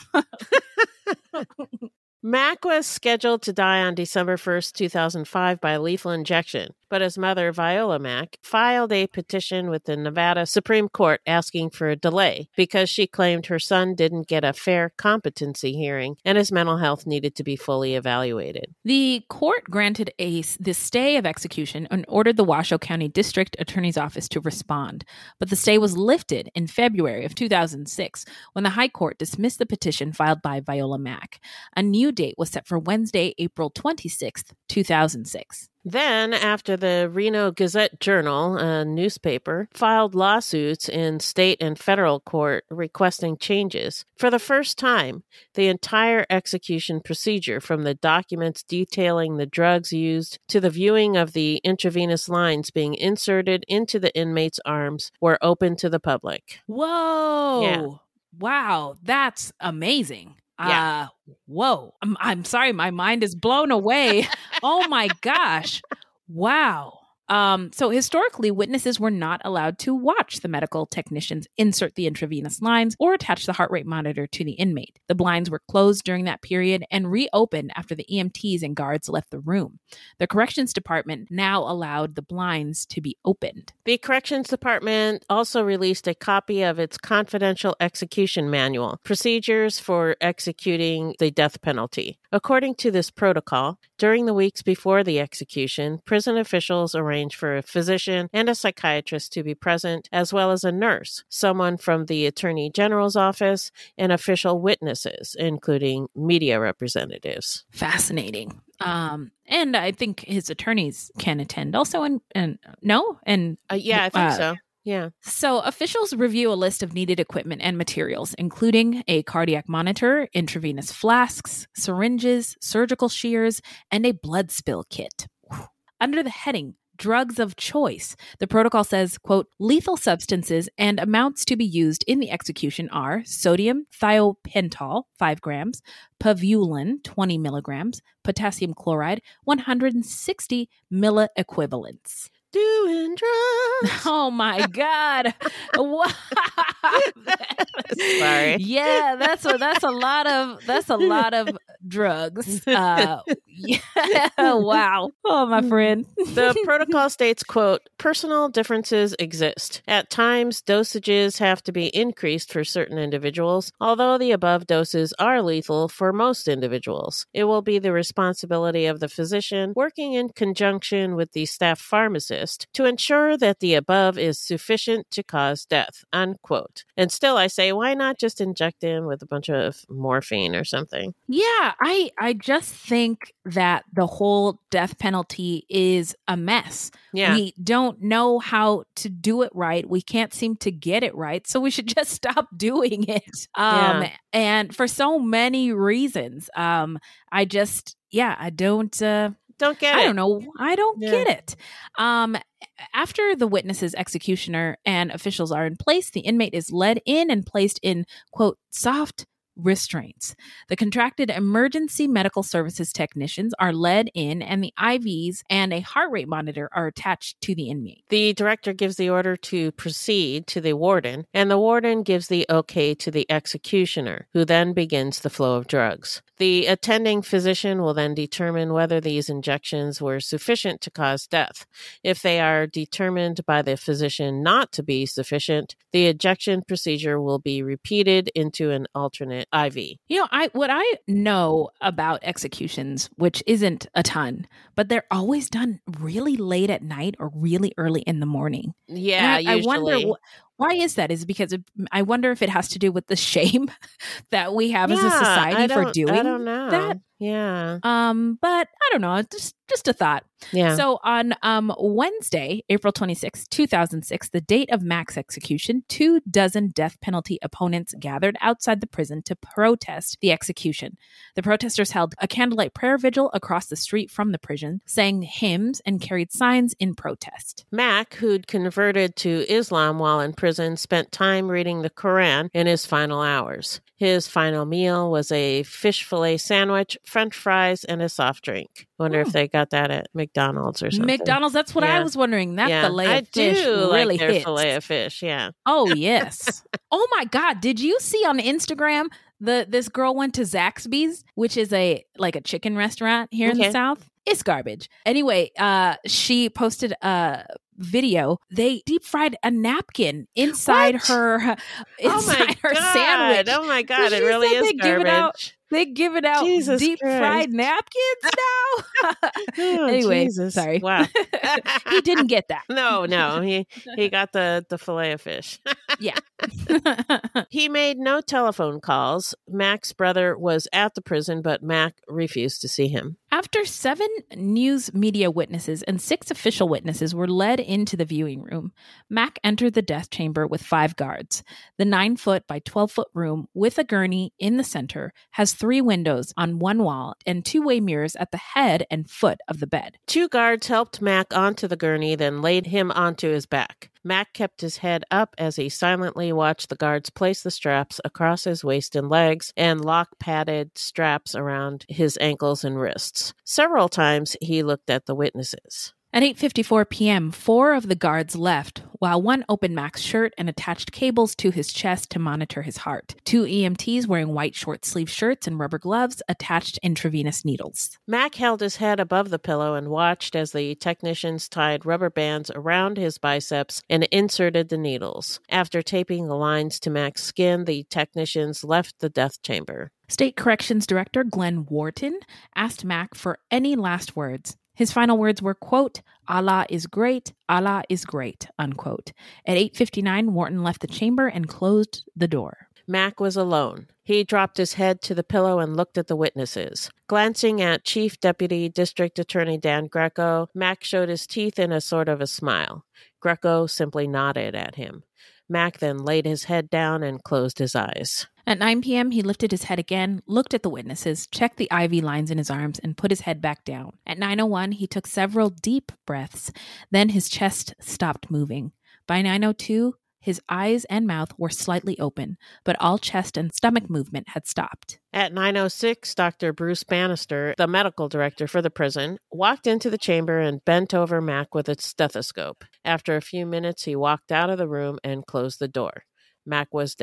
Mack was scheduled to die on December first, two thousand five by lethal injection, but his mother, Viola Mack, filed a petition with the Nevada Supreme Court asking for a delay because she claimed her son didn't get a fair competency hearing and his mental health needed to be fully evaluated. The court granted a the stay of execution and ordered the Washoe County District Attorney's Office to respond, but the stay was lifted in February of two thousand six when the High Court dismissed the petition filed by Viola Mack. A new date was set for Wednesday, April twenty-sixth, two thousand six. Then, after the Reno Gazette-Journal, a newspaper, filed lawsuits in state and federal court requesting changes, for the first time, the entire execution procedure, from the documents detailing the drugs used to the viewing of the intravenous lines being inserted into the inmate's arms, were open to the public. Whoa! Yeah. Wow, that's amazing. Yeah. Uh, whoa. I'm, I'm sorry, my mind is blown away. Oh my gosh. Wow. Um, so historically, witnesses were not allowed to watch the medical technicians insert the intravenous lines or attach the heart rate monitor to the inmate. The blinds were closed during that period and reopened after the E M Ts and guards left the room. The corrections department now allowed the blinds to be opened. The Corrections Department also released a copy of its confidential execution manual, Procedures for Executing the Death Penalty. According to this protocol, during the weeks before the execution, prison officials arranged for a physician and a psychiatrist to be present, as well as a nurse, someone from the Attorney General's office, and official witnesses, including media representatives. Fascinating. Um, and I think his attorneys can attend also. And, and no? And Uh, yeah, I think uh, so. Yeah. So officials review a list of needed equipment and materials, including a cardiac monitor, intravenous flasks, syringes, surgical shears, and a blood spill kit. Whew. Under the heading drugs of choice, the protocol says, quote, lethal substances and amounts to be used in the execution are sodium thiopental, five grams, pavulin, twenty milligrams, potassium chloride, one hundred sixty milliequivalents. Doing drugs. Oh my God. Wow. Sorry. Yeah, that's a that's a lot of that's a lot of drugs. Uh yeah. Wow. Oh, my friend. The protocol states, quote, personal differences exist. At times, dosages have to be increased for certain individuals, although the above doses are lethal for most individuals. It will be the responsibility of the physician, working in conjunction with the staff pharmacist, therapist to ensure that the above is sufficient to cause death, unquote. And still I say, why not just inject him with a bunch of morphine or something? Yeah, I I just think that the whole death penalty is a mess. Yeah. We don't know how to do it right. We can't seem to get it right. So we should just stop doing it. Um, Yeah. And for so many reasons, um, I just, yeah, I don't... Uh, Don't get I it. don't know. I don't Yeah. get it. Um, after the witness's executioner and officials are in place, the inmate is led in and placed in, quote, soft restraints. The contracted emergency medical services technicians are led in, and the I Vs and a heart rate monitor are attached to the inmate. The director gives the order to proceed to the warden, and the warden gives the okay to the executioner, who then begins the flow of drugs. The attending physician will then determine whether these injections were sufficient to cause death. If they are determined by the physician not to be sufficient, the ejection procedure will be repeated into an alternate I V. You know, I what I know about executions, which isn't a ton, but they're always done really late at night or really early in the morning. Yeah, And I, I wonder usually. wh- why is that? Is it because of, I wonder if it has to do with the shame that we have as a Yeah, society I for don't- doing I don't know. that. Yeah. Um, but I don't know. It's just just a thought. Yeah. So on um Wednesday, April twenty-sixth, two thousand six, the date of Mac's execution, two dozen death penalty opponents gathered outside the prison to protest the execution. The protesters held a candlelight prayer vigil across the street from the prison, sang hymns, and carried signs in protest. Mac, who'd converted to Islam while in prison, spent time reading the Quran in his final hours. His final meal was a fish fillet sandwich, french fries, and a soft drink. Wonder if they got that at McDonald's or something. McDonald's, that's what I Yeah. was wondering. That Yeah, fillet I of fish do really like their hits. fillet of fish, yeah. Oh, yes. Oh my God. Did you see on Instagram the this girl went to Zaxby's, which is a like a chicken restaurant here in the Okay. South? It's garbage. Anyway, uh she posted a video. They deep fried a napkin inside What? her Oh my inside her God. sandwich. Oh my So God, it she really said is they give it out- garbage. They give it out Jesus deep Christ. fried napkins now. Oh, anyway, Jesus. sorry. Wow. He didn't get that. No, no. He he got the, the fillet of fish. Yeah. He made no telephone calls. Mac's brother was at the prison, but Mac refused to see him. After seven news media witnesses and six official witnesses were led into the viewing room, Mac entered the death chamber with five guards. The nine foot by twelve foot room with a gurney in the center has three windows on one wall and two way mirrors at the head and foot of the bed. Two guards helped Mac onto the gurney, then laid him onto his back. Mac kept his head up as he silently watched the guards place the straps across his waist and legs and lock padded straps around his ankles and wrists. Several times he looked at the witnesses. At eight fifty-four p.m., four of the guards left, while one opened Mac's shirt and attached cables to his chest to monitor his heart. Two E M Ts wearing white short-sleeved shirts and rubber gloves attached intravenous needles. Mac held his head above the pillow and watched as the technicians tied rubber bands around his biceps and inserted the needles. After taping the lines to Mac's skin, the technicians left the death chamber. State Corrections Director Glenn Wharton asked Mac for any last words. His final words were, quote, "Allah is great, Allah is great," unquote. At eight fifty-nine, Wharton left the chamber and closed the door. Mac was alone. He dropped his head to the pillow and looked at the witnesses. Glancing at Chief Deputy District Attorney Dan Greco, Mac showed his teeth in a sort of a smile. Greco simply nodded at him. Mac then laid his head down and closed his eyes. At nine p.m., he lifted his head again, looked at the witnesses, checked the I V lines in his arms, and put his head back down. At nine oh one, he took several deep breaths. Then his chest stopped moving. By nine oh two, his eyes and mouth were slightly open, but all chest and stomach movement had stopped. At nine oh six, Doctor Bruce Bannister, the medical director for the prison, walked into the chamber and bent over Mac with a stethoscope. After a few minutes, he walked out of the room and closed the door. Mac was dead.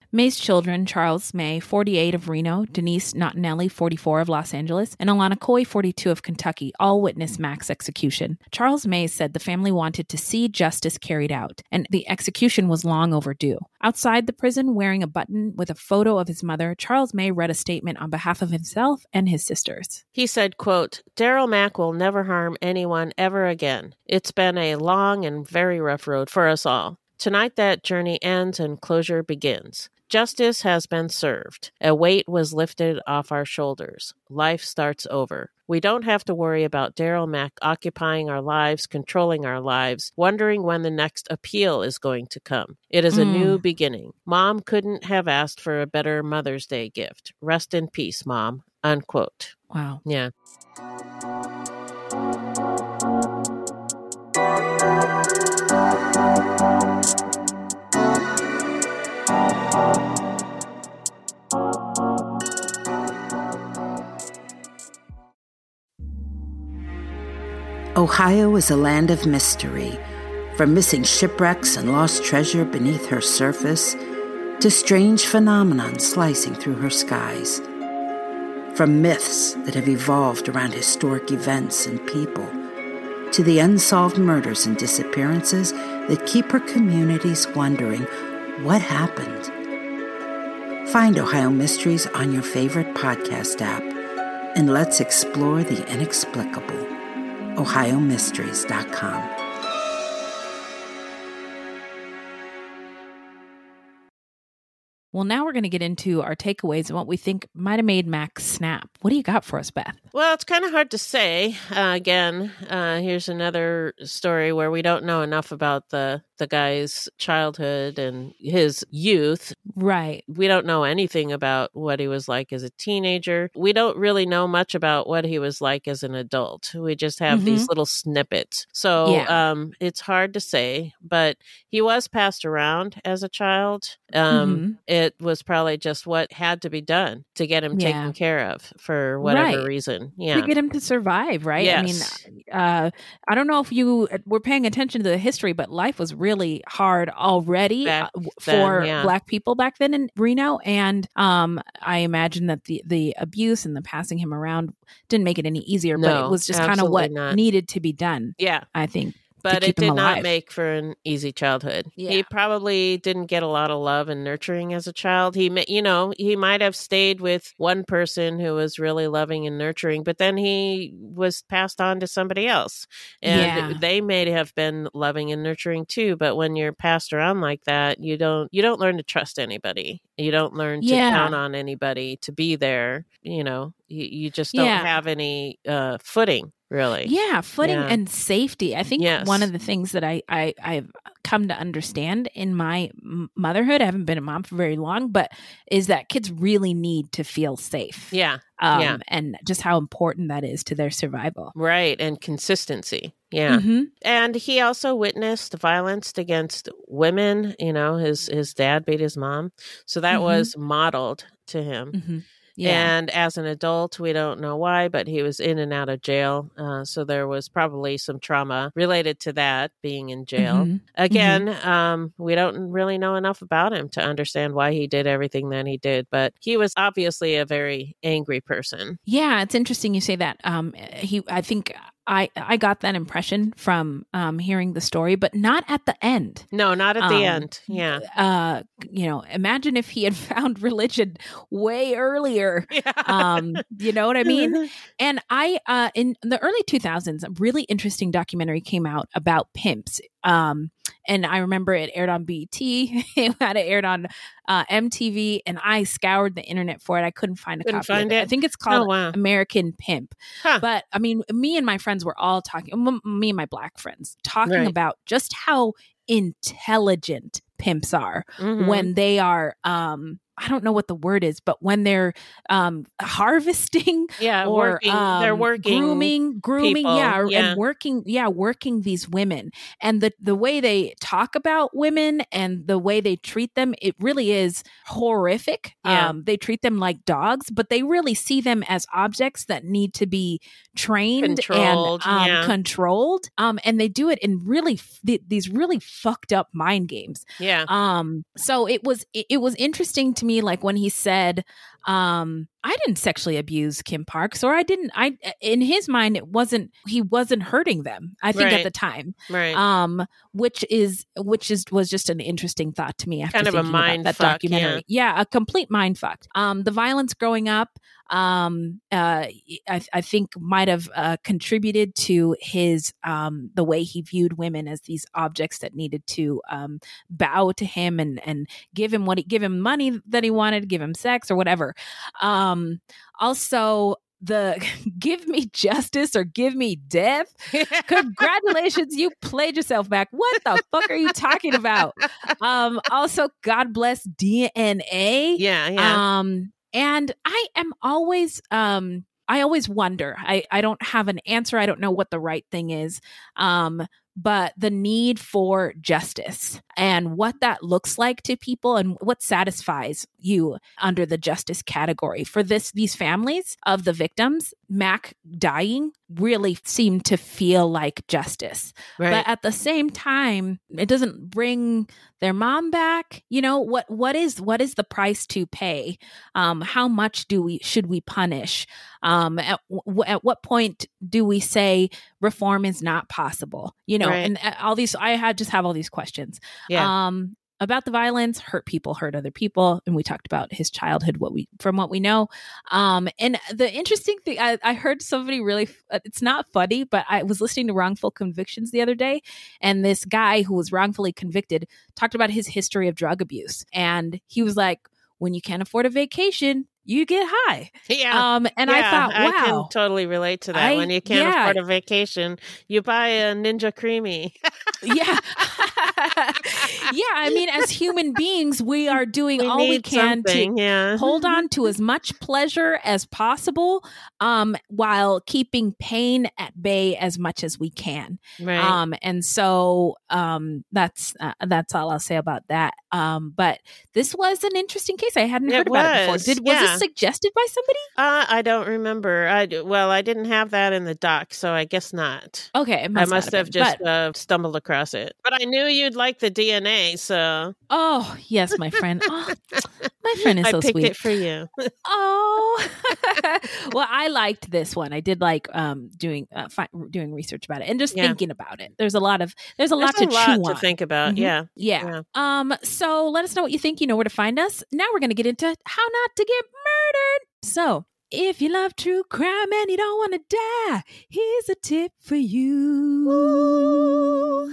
May's children, Charles May, forty-eight of Reno, Denise Nottinelli, forty-four of Los Angeles, and Alana Coy, forty-two of Kentucky, all witnessed Mac's execution. Charles May said the family wanted to see justice carried out, and the execution was long overdue. Outside the prison, wearing a button with a photo of his mother, Charles May read a statement on behalf of himself and his sisters. He said, quote, Daryl Mack will never harm anyone ever again. It's been a long and very rough road for us all. Tonight that journey ends and closure begins. Justice has been served. A weight was lifted off our shoulders. Life starts over. We don't have to worry about Daryl Mack occupying our lives, controlling our lives, wondering when the next appeal is going to come. It is a Mm. new beginning. Mom couldn't have asked for a better Mother's Day gift. Rest in peace, Mom. Unquote. Wow. Yeah. Ohio is a land of mystery, from missing shipwrecks and lost treasure beneath her surface to strange phenomenon slicing through her skies. From myths that have evolved around historic events and people to the unsolved murders and disappearances that keep her communities wondering what happened. Find Ohio Mysteries on your favorite podcast app, and let's explore the inexplicable. ohio mysteries dot com. Well, now we're going to get into our takeaways and what we think might have made Mac snap. What do you got for us, Beth? Well, it's kind of hard to say. Uh, again, uh, here's another story where we don't know enough about the the guy's childhood and his youth. Right. We don't know anything about what he was like as a teenager. We don't really know much about what he was like as an adult. We just have Mhm. these little snippets. So Yeah. um, it's hard to say, but he was passed around as a child. Um, Mhm. It was probably just what had to be done to get him Yeah. taken care of for whatever Right. reason. Yeah. To get him to survive, right? Yes. I mean, uh, I don't know if you were paying attention to the history, but life was really hard already Back uh, w- then, for yeah. Black people back then in Reno. And um, I imagine that the, the abuse and the passing him around didn't make it any easier, but No, it was just kind of absolutely what not. needed to be done, Yeah. I think. But to it keep him did not alive. make for an easy childhood. Yeah. He probably didn't get a lot of love and nurturing as a child. He, ma- you know, he might have stayed with one person who was really loving and nurturing, but then he was passed on to somebody else, and Yeah. they may have been loving and nurturing too. But when you're passed around like that, you don't you don't learn to trust anybody. You don't learn to Yeah. count on anybody to be there. You know, you, you just don't Yeah. have any uh, footing. Really? Yeah, footing Yeah. and safety. I think Yes. one of the things that I, I, I've come to understand in my m- motherhood, I haven't been a mom for very long, but is that kids really need to feel safe. Yeah. Um, yeah. And just how important that is to their survival. Right. And consistency. Yeah. Mhm. And he also witnessed violence against women. You know, his, his dad beat his mom. So that Mhm. was modeled to him. Mhm. Yeah. And as an adult, we don't know why, but he was in and out of jail. Uh, so there was probably some trauma related to that, being in jail. Mhm. Again, um, we don't really know enough about him to understand why he did everything that he did, but he was obviously a very angry person. Yeah, it's interesting you say that. Um, he, I think I, I got that impression from um, hearing the story, but not at the end. No, not at the Um, end. Yeah. Uh, you know, imagine if he had found religion way earlier. Um, you know what I mean? And I, uh, in the early two thousands, a really interesting documentary came out about pimps. Um, and I remember it aired on B E T. It had it aired on uh, M T V, and I scoured the internet for it. I couldn't find a Couldn't copy find of it. it? I think it's called Oh, wow. American Pimp. But I mean, me and my friends were all talking, m- me and my Black friends, talking Right. about just how intelligent pimps are Mhm. when they are um I don't know what the word is, but when they're um, harvesting, yeah, or working, um, they're working, grooming, grooming, people. yeah, yeah, and working, yeah, working these women, and the the way they talk about women and the way they treat them, it really is horrific. Yeah. Um, they treat them like dogs, but they really see them as objects that need to be trained Controlled, and um, yeah. controlled. Um, and they do it in really f- th- these really fucked up mind games. yeah. Um, so it was it, it was interesting to me, like when he said, um, I didn't sexually abuse Kim Parks, or I didn't. I in his mind, it wasn't. He wasn't hurting them. I think Right. at the time, Right. um, which is which is was just an interesting thought to me after Kind of a thinking about mind that fuck, documentary. Yeah. a complete mind fuck. Um, the violence growing up, um, uh, I, I think might have uh, contributed to his um, the way he viewed women as these objects that needed to um, bow to him and and give him what he give him money that he wanted, give him sex or whatever. Um, also, the give me justice or give me death. Congratulations, you played yourself back. What the fuck are you talking about? Um, also, God bless D N A. Yeah, yeah. Um, and I am always um I always wonder. I, I don't have an answer. I don't know what the right thing is. Um, but the need for justice and what that looks like to people and what satisfies you under the justice category for this, these families of the victims, Mac dying really seemed to feel like justice. Right. But at the same time, it doesn't bring their mom back. You know, what, what is, what is the price to pay? Um, how much do we, should we punish? Um, at, w- at what point do we say reform is not possible? You know, Right. and all these, I had just have all these questions. Yeah. Um, about the violence, hurt people, hurt other people. And we talked about his childhood, what we, from what we know. Um, and the interesting thing, I, I heard somebody really, it's not funny, but I was listening to Wrongful Convictions the other day. And this guy who was wrongfully convicted talked about his history of drug abuse. And he was like, when you can't afford a vacation, you get high. Yeah. Um, and yeah, I thought, wow. I can totally relate to that. I- when you can't yeah. afford a vacation, you buy a Ninja Creamy. yeah. yeah. I mean, as human beings, we are doing We all we need can to something, yeah. hold on to as much pleasure as possible, um, while keeping pain at bay as much as we can. Right. Um, and so um, that's uh, that's all I'll say about that. Um, but this was an interesting case. I hadn't It heard about it before. was, Did was yeah. this suggested by somebody? Uh, I don't remember. I d- well, I didn't have that in the doc, so I guess not. Okay, it I must, must not have been, just but- uh, stumbled across it. But I knew you'd like the D N A, so Oh yes, my friend. Oh, my friend is I so picked sweet. it for you. Oh, well, I liked this one. I did like um doing uh, fi- doing research about it and just Yeah. thinking about it. There's a lot of there's a lot There's to a lot chew to on. think about. Mhm. Yeah. yeah, Yeah. Um. So let us know what you think. You know where to find us. Now we're gonna get into how not to get murdered. So. If you love true crime and you don't want to die, here's a tip for you.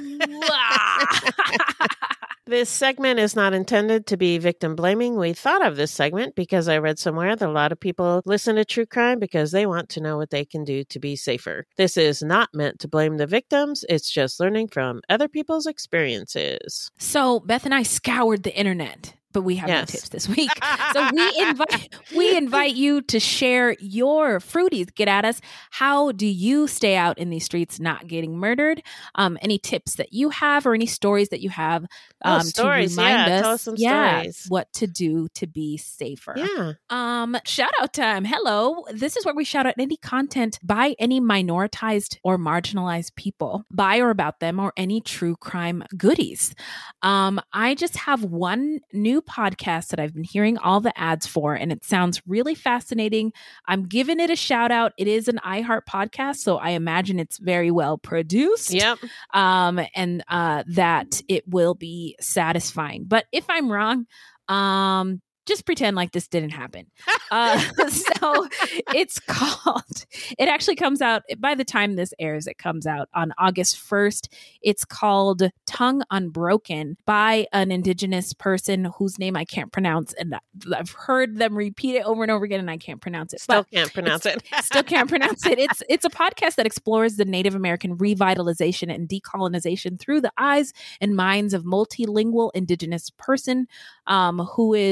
This segment is not intended to be victim blaming. We thought of this segment because I read somewhere that a lot of people listen to true crime because they want to know what they can do to be safer. This is not meant to blame the victims. It's just learning from other people's experiences. So Beth and I scoured the internet, but we have Yes. no tips this week. So we invite we invite you to share your fruities. Get at us. How do you stay out in these streets not getting murdered? Um, any tips that you have or any stories that you have Oh, um, stories. to remind Yeah, us, tell us some yeah, stories. what to do to be safer. Yeah. Um, shout out time. Hello. This is where we shout out any content by any minoritized or marginalized people, by or about them, or any true crime goodies. Um, I just have one new podcast that I've been hearing all the ads for, and it sounds really fascinating. I'm giving it a shout out. It is an iHeart podcast, so I imagine it's very well produced. Yep. Um, and uh, that it will be satisfying. But if I'm wrong, um, just pretend like this didn't happen. Uh, so it's called, it actually comes out, by the time this airs, it comes out on August first. It's called Tongue Unbroken by an Indigenous person whose name I can't pronounce. And I've heard them repeat it over and over again and I can't pronounce it. Still But can't pronounce it. still can't pronounce it. It's it's a podcast that explores the Native American revitalization and decolonization through the eyes and minds of multilingual Indigenous person um, who is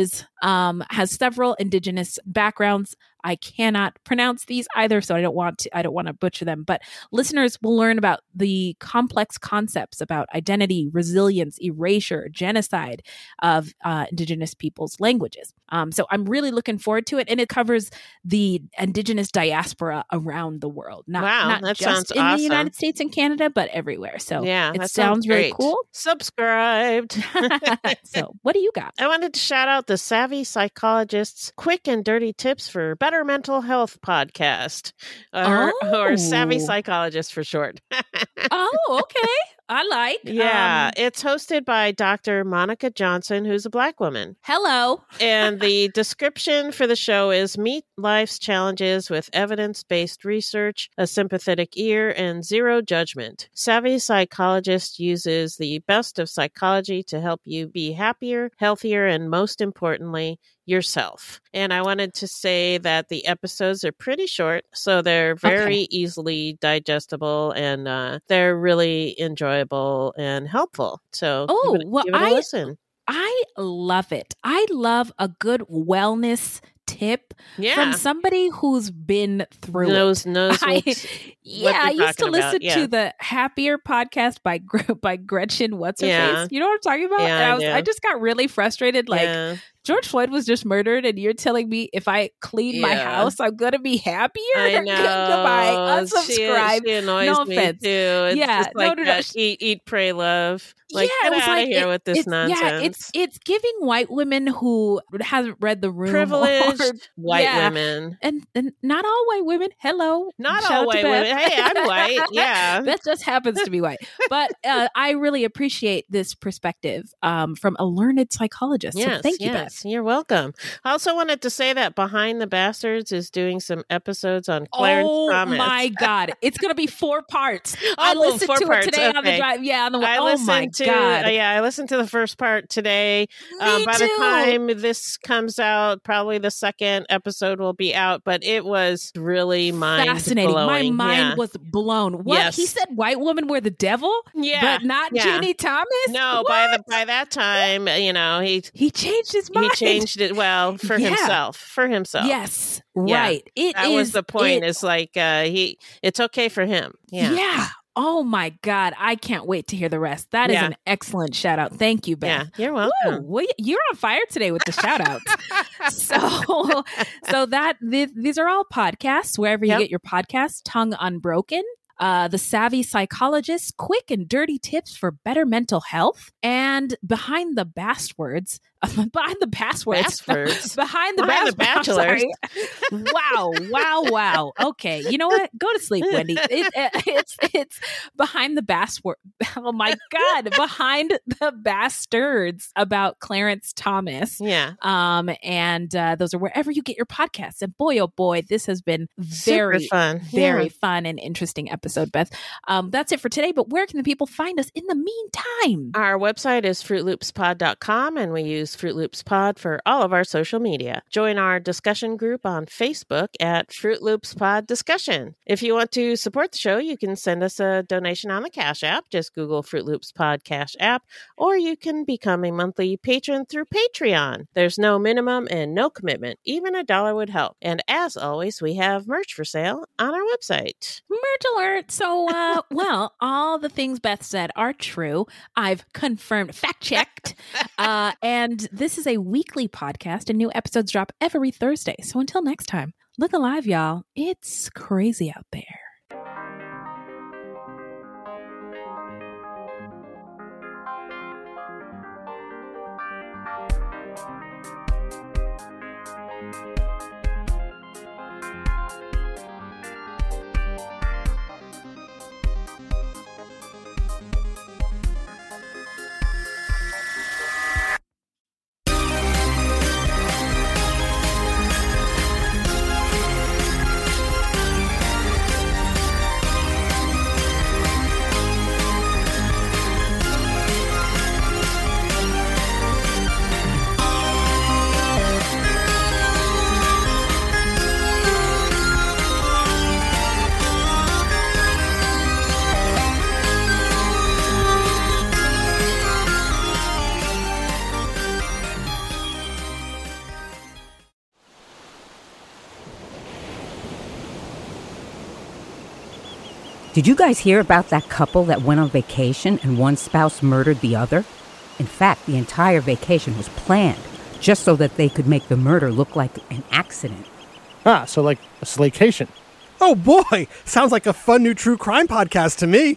um, has several indigenous backgrounds. I cannot pronounce these either, so I don't want to. I don't want to butcher them. But listeners will learn about the complex concepts about identity, resilience, erasure, genocide of uh, indigenous peoples' languages. Um, so I'm really looking forward to it, and it covers the indigenous diaspora around the world. Not, wow, not that just sounds in awesome. the United States and Canada, but everywhere. So yeah, it that sounds, sounds really great. cool. Subscribed. So what do you got? I wanted to shout out the Savvy Psychologist's Quick and Dirty Tips for Better Mental Health podcast, or, Oh. or Savvy Psychologist for short. Oh, okay. I like. Yeah, Um, it's hosted by Doctor Monica Johnson, who's a Black woman. hello. And the description for the show is meet life's challenges with evidence-based research, a sympathetic ear, and zero judgment. Savvy Psychologist uses the best of psychology to help you be happier, healthier, and most importantly, yourself. And I wanted to say that the episodes are pretty short, so they're very Okay. easily digestible, and uh, they're really enjoyable and helpful. So Oh, give it, well, give it a I- listen. I love it. I love a good wellness tip Yeah. from somebody who's been through knows it. knows I- what's, yeah, what I they're used to talking listen about. Yeah. to the Happier podcast by Gr- by Gretchen. What's her Yeah. face? You know what I'm talking about? Yeah, and I I was do. I just got really frustrated. Like Yeah. George Floyd was just murdered, and you're telling me if I clean my Yeah. house, I'm gonna be happier. I know. Goodbye. She, Unsubscribe. she annoys No me offense. too. It's Yeah, just no, like no, no. that eat, eat, pray, love. Like, yeah, get it was out like of here it- with this it's, nonsense. Yeah, it's it's giving white women who haven't read the room privileged or- white yeah. women. and and not all white women. Hello, Not Shout all out to white Beth. women. Hey, I'm white. Yeah. Beth just happens to be white, but uh, I really appreciate this perspective um, from a learned psychologist. Yes, so thank you, Beth. yes, you're welcome. I also wanted to say that Behind the Bastards is doing some episodes on Clarence oh Thomas. my God, it's gonna be four parts. Oh, I listened four to parts. it today on the Okay. drive. Yeah, on the way. I Oh listened my to, God. uh, yeah, I listened to the first part today. Um, Me by the too. time this comes out, probably the second episode will be out, but it was really mind Fascinating. My blowing. mind yeah. was blown. What Yes. he said? White women were the devil, Yeah, but not yeah. Jeannie Thomas. No, by the by that time, you know, he he changed his he mind. changed it well for Yeah. himself. For himself. Yes, Yeah. right. It that was is- the point. it- It's like uh, he. It's okay for him. Yeah. Yeah. Oh my God. I can't wait to hear the rest. That is Yeah. an excellent shout out. Thank you, Beth. Yeah, you're welcome. Woo, we- you're on fire today with the shout outs. so, so that th- these are all podcasts, wherever you Yep. get your podcasts, Tongue Unbroken. Uh, the Savvy Psychologist, Quick and Dirty Tips for Better Mental Health, and Behind the Bastwords, Behind the Passwords, Bastwords? Behind the Behind the Bas- I'm Bachelors. sorry. Wow, wow, wow. Okay, you know what? Go to sleep, Wendy. It, it, it's it's Behind the Bastword. Oh my God, Behind the Bastards about Clarence Thomas. Yeah. Um, and uh, those are wherever you get your podcasts. And boy, oh boy, this has been very Super fun. very Yeah. fun and interesting episode, Beth. Um, that's it for today. But where can the people find us in the meantime? Our website is fruit loops pod dot com, and we use Fruit Loops Pod for all of our social media. Join our discussion group on Facebook at Fruit Loops Pod Discussion. If you want to support the show, you can send us a donation on the Cash App. Just Google Fruit Loops Pod Cash App, or you can become a monthly patron through Patreon. There's no minimum and no commitment. Even a dollar would help. And as always, we have merch for sale on our website. Merch alert. So, uh, well, all the things Beth said are true. I've confirmed, fact checked. Uh, and this is a weekly podcast, and new episodes drop every Thursday. So until next time, look alive, y'all. It's crazy out there. Did you guys hear about that couple that went on vacation and one spouse murdered the other? In fact, the entire vacation was planned just so that they could make the murder look like an accident. Ah, so like a slaycation. Oh boy, sounds like a fun new true crime podcast to me.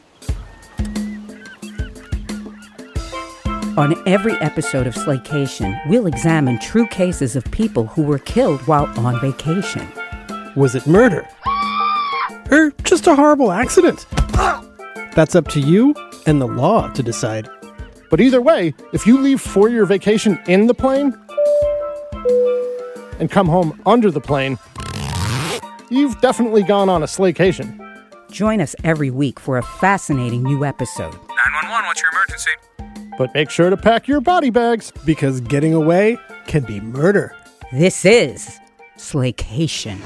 On every episode of Slaycation, we'll examine true cases of people who were killed while on vacation. Was it murder? Or just a horrible accident? That's up to you and the law to decide. But either way, if you leave for your vacation in the plane and come home under the plane, you've definitely gone on a slaycation. Join us every week for a fascinating new episode. nine one one, what's your emergency? But make sure to pack your body bags, because getting away can be murder. This is Slaycation.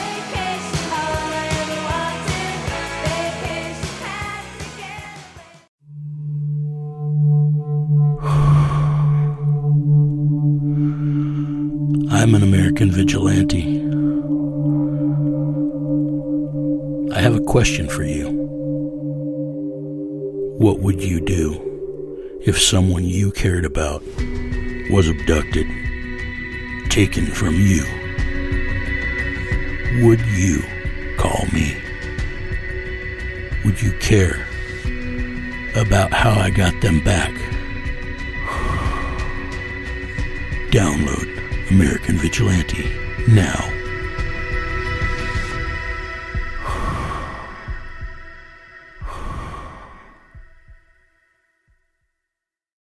I'm an American vigilante. I have a question for you. What would you do if someone you cared about was abducted, taken from you? Would you call me? Would you care about how I got them back? Download American Vigilante now.